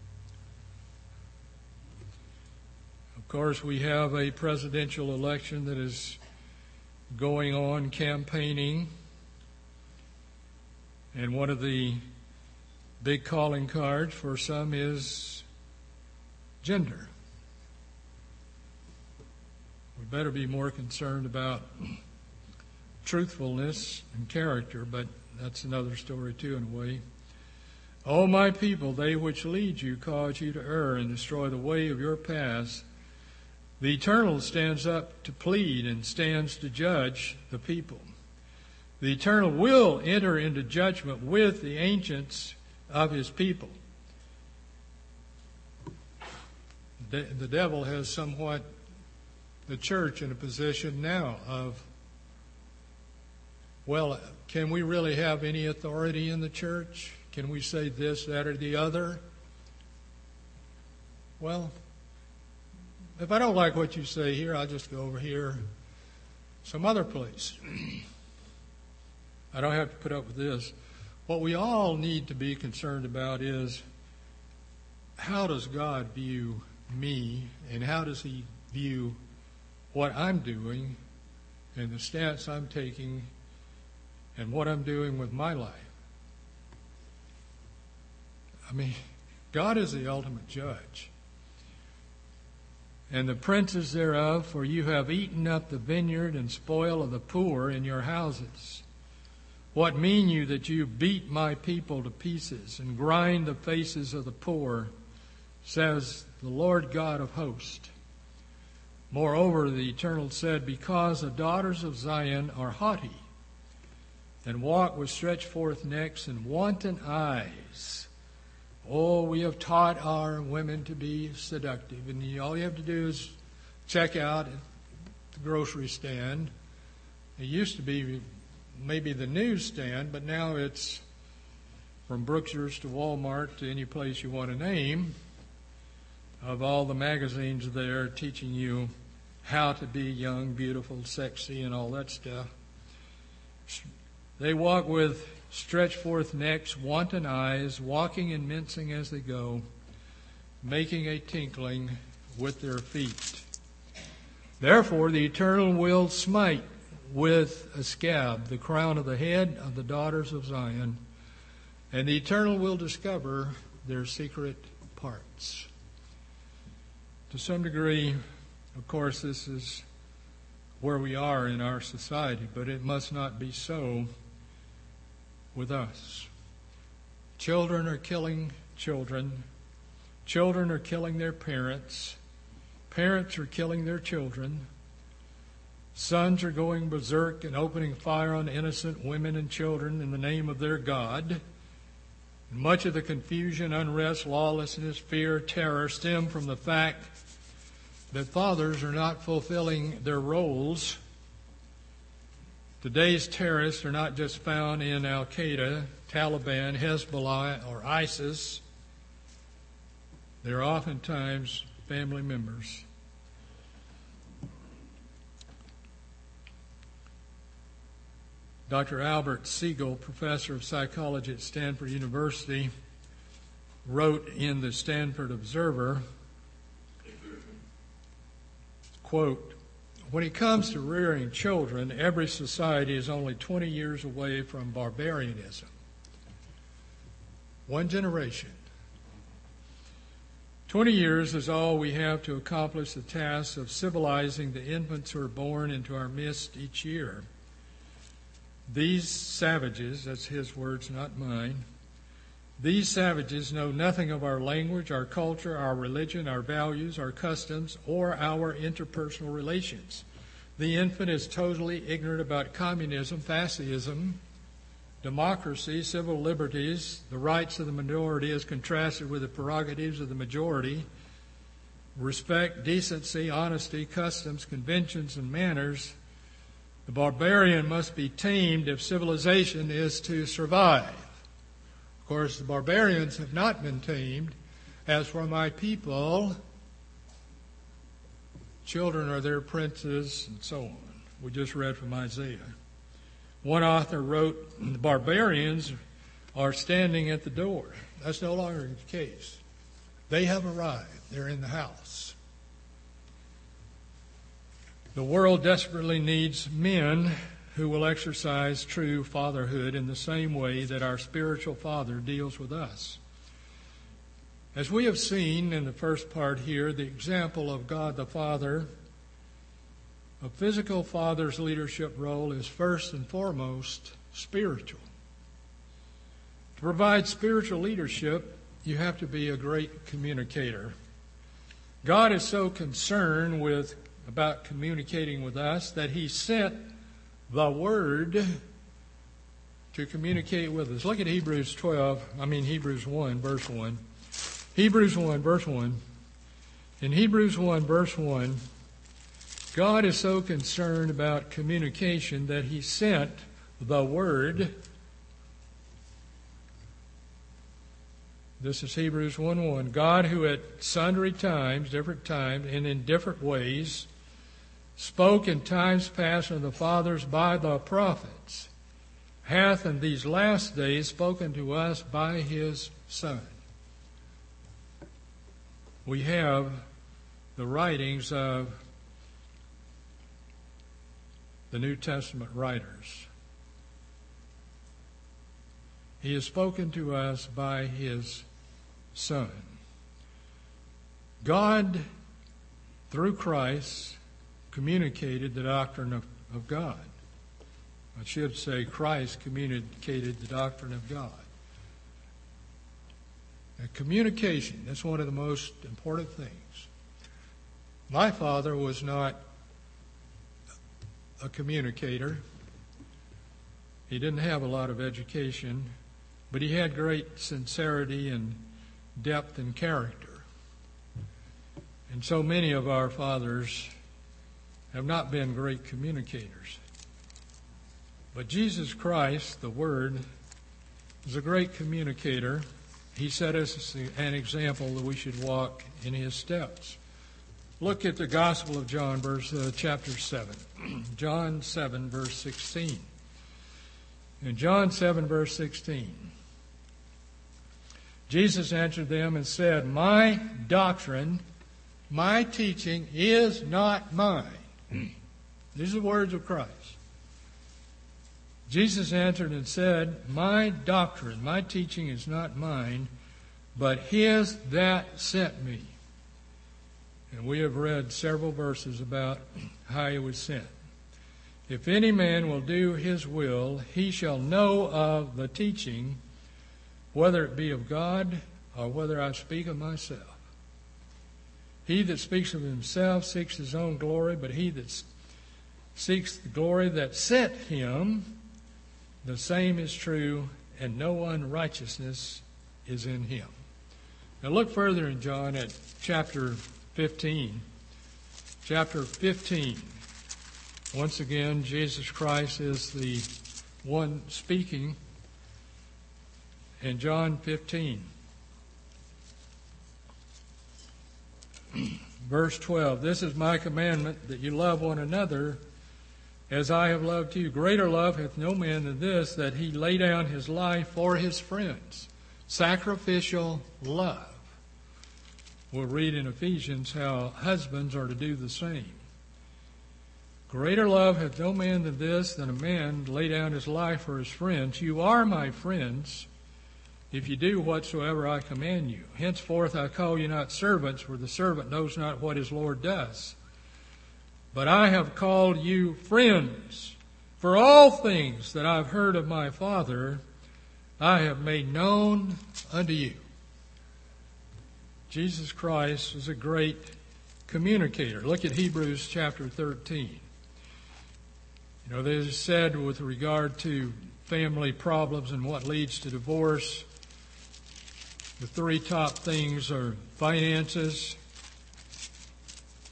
Of course, we have a presidential election that is going on, campaigning, and one of the big calling cards for some is gender. We better be more concerned about truthfulness and character, but that's another story too in a way. O my people, they which lead you cause you to err and destroy the way of your paths. The Eternal stands up to plead and stands to judge the people. The Eternal will enter into judgment with the ancients of his people. The, the devil has somewhat the church in a position now of, well, can we really have any authority in the church? Can we say this, that, or the other? Well, if I don't like what you say here, I'll just go over here some other place. I don't have to put up with this. What we all need to be concerned about is, how does God view me, and how does he view what I'm doing and the stance I'm taking and what I'm doing with my life? I mean, God is the ultimate judge. And the princes thereof, for you have eaten up the vineyard and spoil of the poor in your houses. What mean you that you beat my people to pieces and grind the faces of the poor, says the Lord God of hosts. Moreover, the Eternal said, because the daughters of Zion are haughty, and walk with stretched forth necks and wanton eyes. Oh, we have taught our women to be seductive, and you, all you have to do is check out at the grocery stand. It used to be maybe the newsstand, but now it's from Brookshire's to Walmart to any place you want to name, of all the magazines there teaching you how to be young, beautiful, sexy, and all that stuff. They walk with stretched forth necks, wanton eyes, walking and mincing as they go, making a tinkling with their feet. Therefore the Eternal will smite with a scab the crown of the head of the daughters of Zion, and the Eternal will discover their secret parts. To some degree, of course, this is where we are in our society, but it must not be so with us. Children are killing children. Children are killing their parents. Parents are killing their children. Sons are going berserk and opening fire on innocent women and children in the name of their God. And much of the confusion, unrest, lawlessness, fear, terror stem from the fact that fathers are not fulfilling their roles. Today's terrorists are not just found in Al-Qaeda, Taliban, Hezbollah, or ISIS. They're oftentimes family members. Doctor Albert Siegel, professor of psychology at Stanford University, wrote in the Stanford Observer, quote, when it comes to rearing children, every society is only twenty years away from barbarianism. One generation. Twenty years is all we have to accomplish the task of civilizing the infants who are born into our midst each year. These savages, that's his words, not mine, these savages know nothing of our language, our culture, our religion, our values, our customs, or our interpersonal relations. The infant is totally ignorant about communism, fascism, democracy, civil liberties, the rights of the minority as contrasted with the prerogatives of the majority, respect, decency, honesty, customs, conventions, and manners, the barbarian must be tamed if civilization is to survive. Of course, the barbarians have not been tamed. As for my people, children are their princes, and so on. We just read from Isaiah. One author wrote, the barbarians are standing at the door. That's no longer the case. They have arrived. They're in the house. The world desperately needs men who will exercise true fatherhood in the same way that our spiritual Father deals with us. As we have seen in the first part here, the example of God the Father, a physical father's leadership role is first and foremost spiritual. To provide spiritual leadership, you have to be a great communicator. God is so concerned with about communicating with us that He sent the Word to communicate with us. Look at Hebrews twelve, I mean Hebrews one, verse one. Hebrews one, verse one. In Hebrews one, verse one, God is so concerned about communication that He sent the Word. This is Hebrews one one. God, who at sundry times, different times, and in different ways, spoke in times past unto the fathers by the prophets, hath in these last days spoken to us by His Son. We have the writings of the New Testament writers. He has spoken to us by His Son. God, through Christ, communicated the doctrine of, of God. I should say Christ communicated the doctrine of God. And communication, that's one of the most important things. My father was not a communicator. He didn't have a lot of education, but he had great sincerity and depth and character. And so many of our fathers have not been great communicators. But Jesus Christ, the Word, is a great communicator. He set us an example that we should walk in His steps. Look at the Gospel of John, verse uh, chapter seven. John seven, verse sixteen. In John seven, verse sixteen, Jesus answered them and said, my doctrine, my teaching is not mine. These are the words of Christ. Jesus answered and said, my doctrine, my teaching is not mine, but His that sent me. And we have read several verses about how He was sent. If any man will do His will, he shall know of the teaching, whether it be of God or whether I speak of myself. He that speaks of himself seeks his own glory, but he that seeks the glory that sent him, the same is true, and no unrighteousness is in him. Now look further in John at chapter fifteen. Chapter fifteen. Once again, Jesus Christ is the one speaking. In John fifteen, verse twelve, this is my commandment, that you love one another as I have loved you. Greater love hath no man than this, that he lay down his life for his friends. Sacrificial love. We'll read in Ephesians how husbands are to do the same. Greater love hath no man than this, than a man lay down his life for his friends. You are my friends, if you do whatsoever I command you. Henceforth I call you not servants, for the servant knows not what his Lord does. But I have called you friends, for all things that I've heard of my Father, I have made known unto you. Jesus Christ is a great communicator. Look at Hebrews chapter thirteen. You know, there's said with regard to family problems and what leads to divorce, the three top things are finances,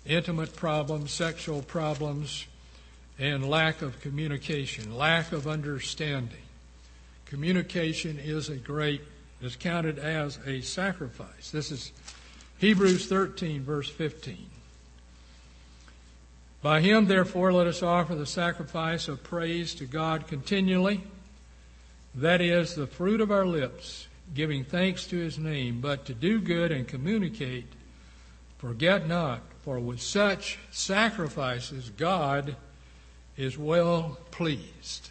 intimate problems, sexual problems, and lack of communication, lack of understanding. Communication is a great, is counted as a sacrifice. This is Hebrews thirteen, verse fifteen. By him, therefore, let us offer the sacrifice of praise to God continually. That is the fruit of our lips, giving thanks to his name. But to do good and communicate, forget not, for with such sacrifices God is well pleased.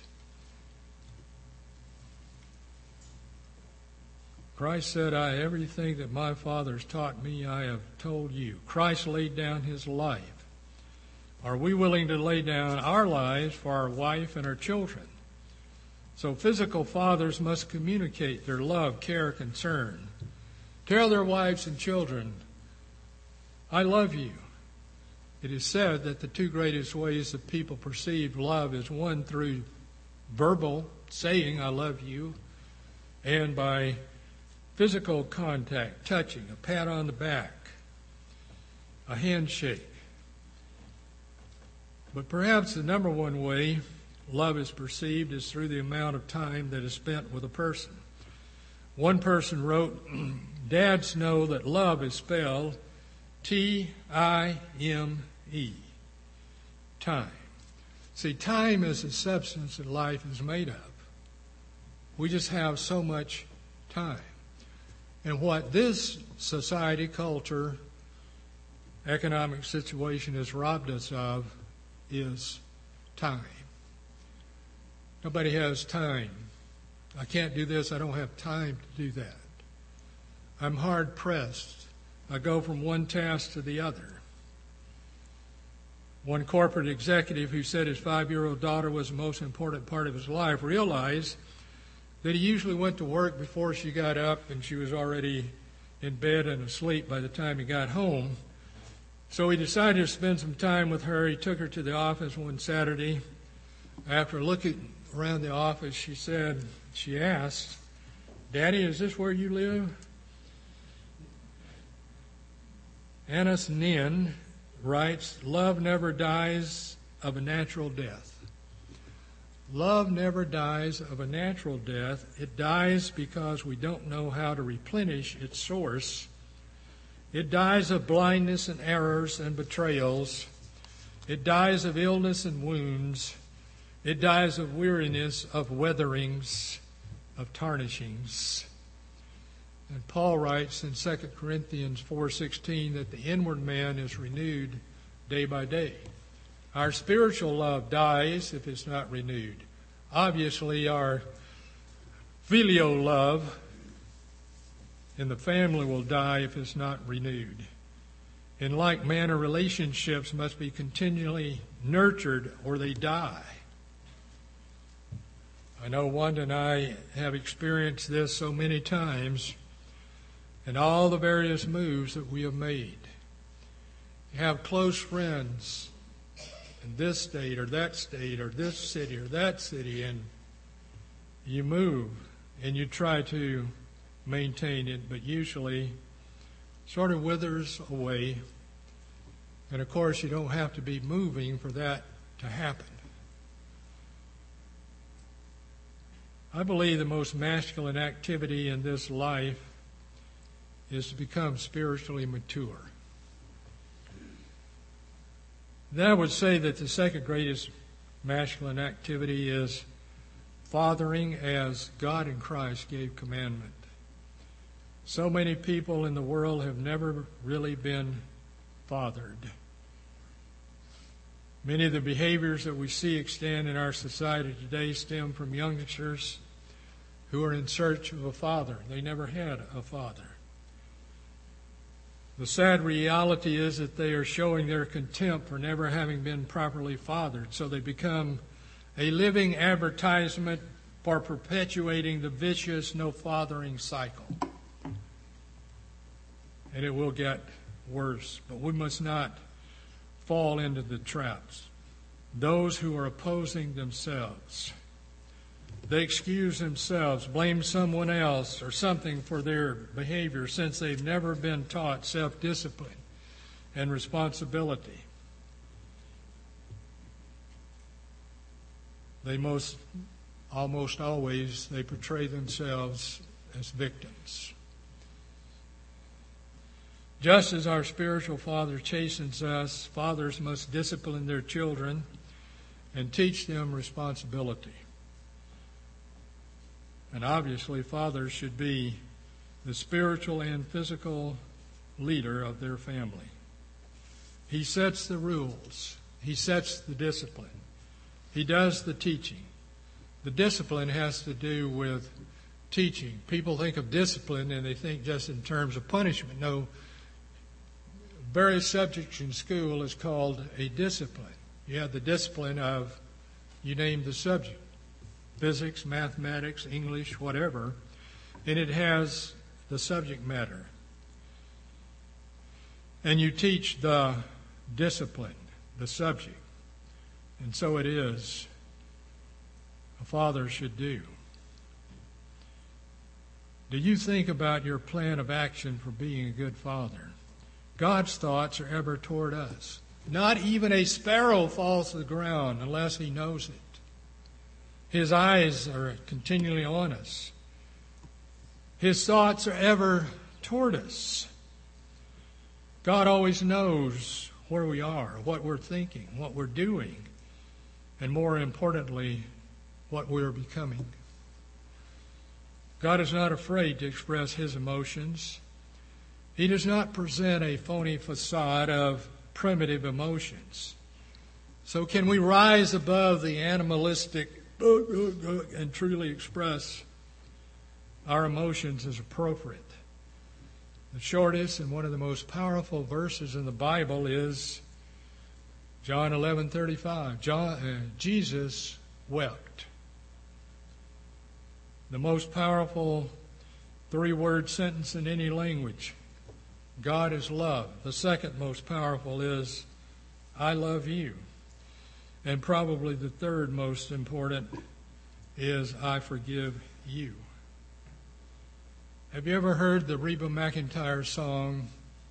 Christ said, I, everything that my Father's taught me, I have told you. Christ laid down his life. Are we willing to lay down our lives for our wife and our children? So physical fathers must communicate their love, care, concern. Tell their wives and children, I love you. It is said that the two greatest ways that people perceive love is one through verbal saying, I love you, and by physical contact, touching, a pat on the back, a handshake. But perhaps the number one way love is perceived is through the amount of time that is spent with a person. One person wrote, Dads know that love is spelled T I M E, time. See, time is the substance that life is made of. We just have so much time. And what this society, culture, economic situation has robbed us of is time. Nobody has time. I can't do this. I don't have time to do that. I'm hard pressed. I go from one task to the other. One corporate executive who said his five-year-old daughter was the most important part of his life realized that he usually went to work before she got up and she was already in bed and asleep by the time he got home. So he decided to spend some time with her. He took her to the office one Saturday. After looking around the office, she said, she asked, Daddy, is this where you live? Annis Nin writes, love never dies of a natural death. Love never dies of a natural death. It dies because we don't know how to replenish its source. It dies of blindness and errors and betrayals. It dies of illness and wounds. It dies of weariness, of weatherings, of tarnishings. And Paul writes in Second Corinthians four sixteen that the inward man is renewed day by day. Our spiritual love dies if it's not renewed. Obviously, our filial love in the family will die if it's not renewed. In like manner, relationships must be continually nurtured or they die. I know Wanda and I have experienced this so many times in all the various moves that we have made. You have close friends in this state or that state or this city or that city, and you move and you try to maintain it, but usually sort of withers away. And of course, you don't have to be moving for that to happen. I believe the most masculine activity in this life is to become spiritually mature. Then I would say that the second greatest masculine activity is fathering as God in Christ gave commandment. So many people in the world have never really been fathered. Many of the behaviors that we see extant in our society today stem from youngsters who are in search of a father. They never had a father. The sad reality is that they are showing their contempt for never having been properly fathered, so they become a living advertisement for perpetuating the vicious no-fathering cycle. And it will get worse, but we must not fall into the traps. Those who are opposing themselves, they excuse themselves, blame someone else or something for their behavior since they've never been taught self-discipline and responsibility. They most, almost always, they portray themselves as victims. Just as our spiritual Father chastens us, fathers must discipline their children and teach them responsibility. And obviously, fathers should be the spiritual and physical leader of their family. He sets the rules. He sets the discipline. He does the teaching. The discipline has to do with teaching. People think of discipline and they think just in terms of punishment. No, various subjects in school is called a discipline. You have the discipline of, you name the subject, physics, mathematics, English, whatever, and it has the subject matter. And you teach the discipline, the subject. And so it is a father should do. Do you think about your plan of action for being a good father? God's thoughts are ever toward us. Not even a sparrow falls to the ground unless He knows it. His eyes are continually on us. His thoughts are ever toward us. God always knows where we are, what we're thinking, what we're doing, and more importantly, what we're becoming. God is not afraid to express His emotions. He does not present a phony facade of primitive emotions. So can we rise above the animalistic and truly express our emotions as appropriate? The shortest and one of the most powerful verses in the Bible is John eleven thirty-five. John, uh, Jesus wept. The most powerful three-word sentence in any language. God is love. The second most powerful is I love you. And probably the third most important is I forgive you. Have you ever heard the Reba McEntire song,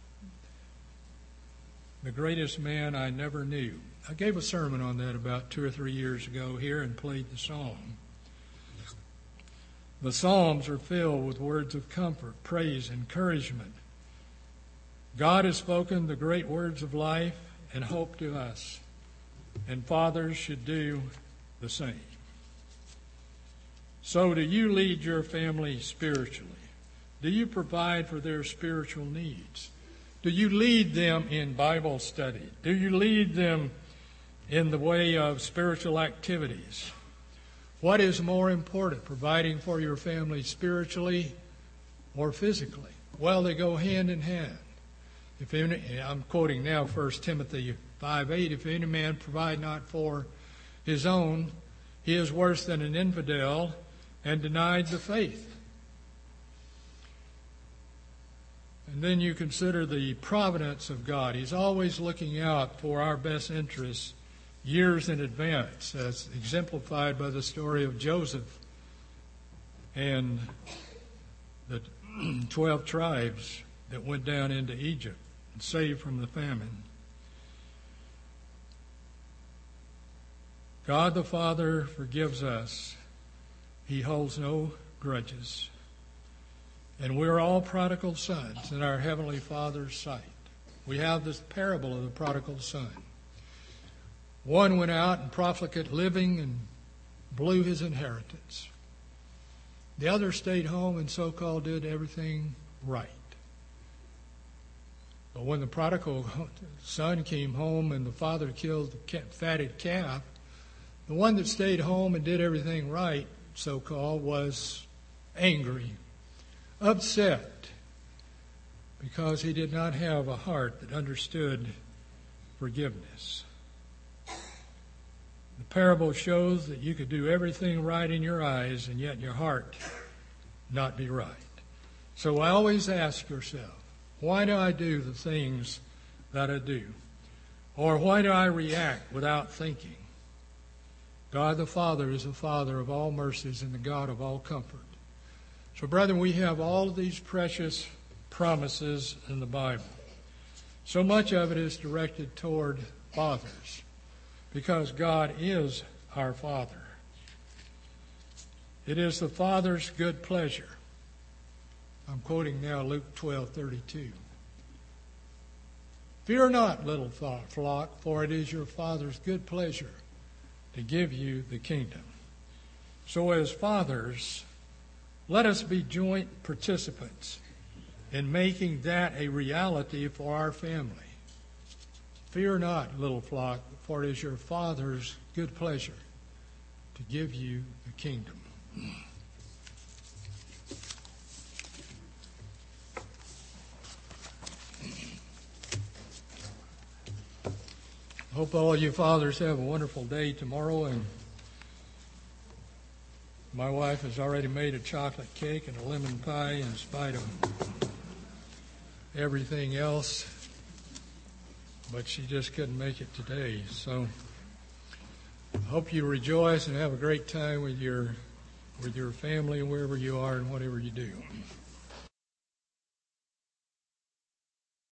The Greatest Man I Never Knew? I gave a sermon on that about two or three years ago here and played the song. The Psalms are filled with words of comfort, praise, encouragement. God has spoken the great words of life and hope to us, and fathers should do the same. So do you lead your family spiritually? Do you provide for their spiritual needs? Do you lead them in Bible study? Do you lead them in the way of spiritual activities? What is more important, providing for your family spiritually or physically? Well, they go hand in hand. If any, I'm quoting now First Timothy five eight, if any man provide not for his own, he is worse than an infidel and denied the faith. And then you consider the providence of God. He's always looking out for our best interests years in advance, as exemplified by the story of Joseph and the twelve tribes that went down into Egypt and saved from the famine. God the Father forgives us. He holds no grudges. And we're all prodigal sons in our Heavenly Father's sight. We have this parable of the prodigal son. One went out in profligate living and blew his inheritance. The other stayed home and so-called did everything right. But when the prodigal son came home and the father killed the fatted calf, the one that stayed home and did everything right, so-called, was angry, upset, because he did not have a heart that understood forgiveness. The parable shows that you could do everything right in your eyes and yet your heart not be right. So I always ask yourself, why do I do the things that I do? Or why do I react without thinking? God the Father is the Father of all mercies and the God of all comfort. So, brethren, we have all of these precious promises in the Bible. So much of it is directed toward fathers, because God is our Father. It is the Father's good pleasure. I'm quoting now Luke twelve thirty-two. Fear not, little flock, for it is your Father's good pleasure to give you the kingdom. So as fathers, let us be joint participants in making that a reality for our family. Fear not, little flock, for it is your Father's good pleasure to give you the kingdom. I hope all you fathers have a wonderful day tomorrow, and my wife has already made a chocolate cake and a lemon pie in spite of everything else, but she just couldn't make it today. So I hope you rejoice and have a great time with your with your family wherever you are and whatever you do.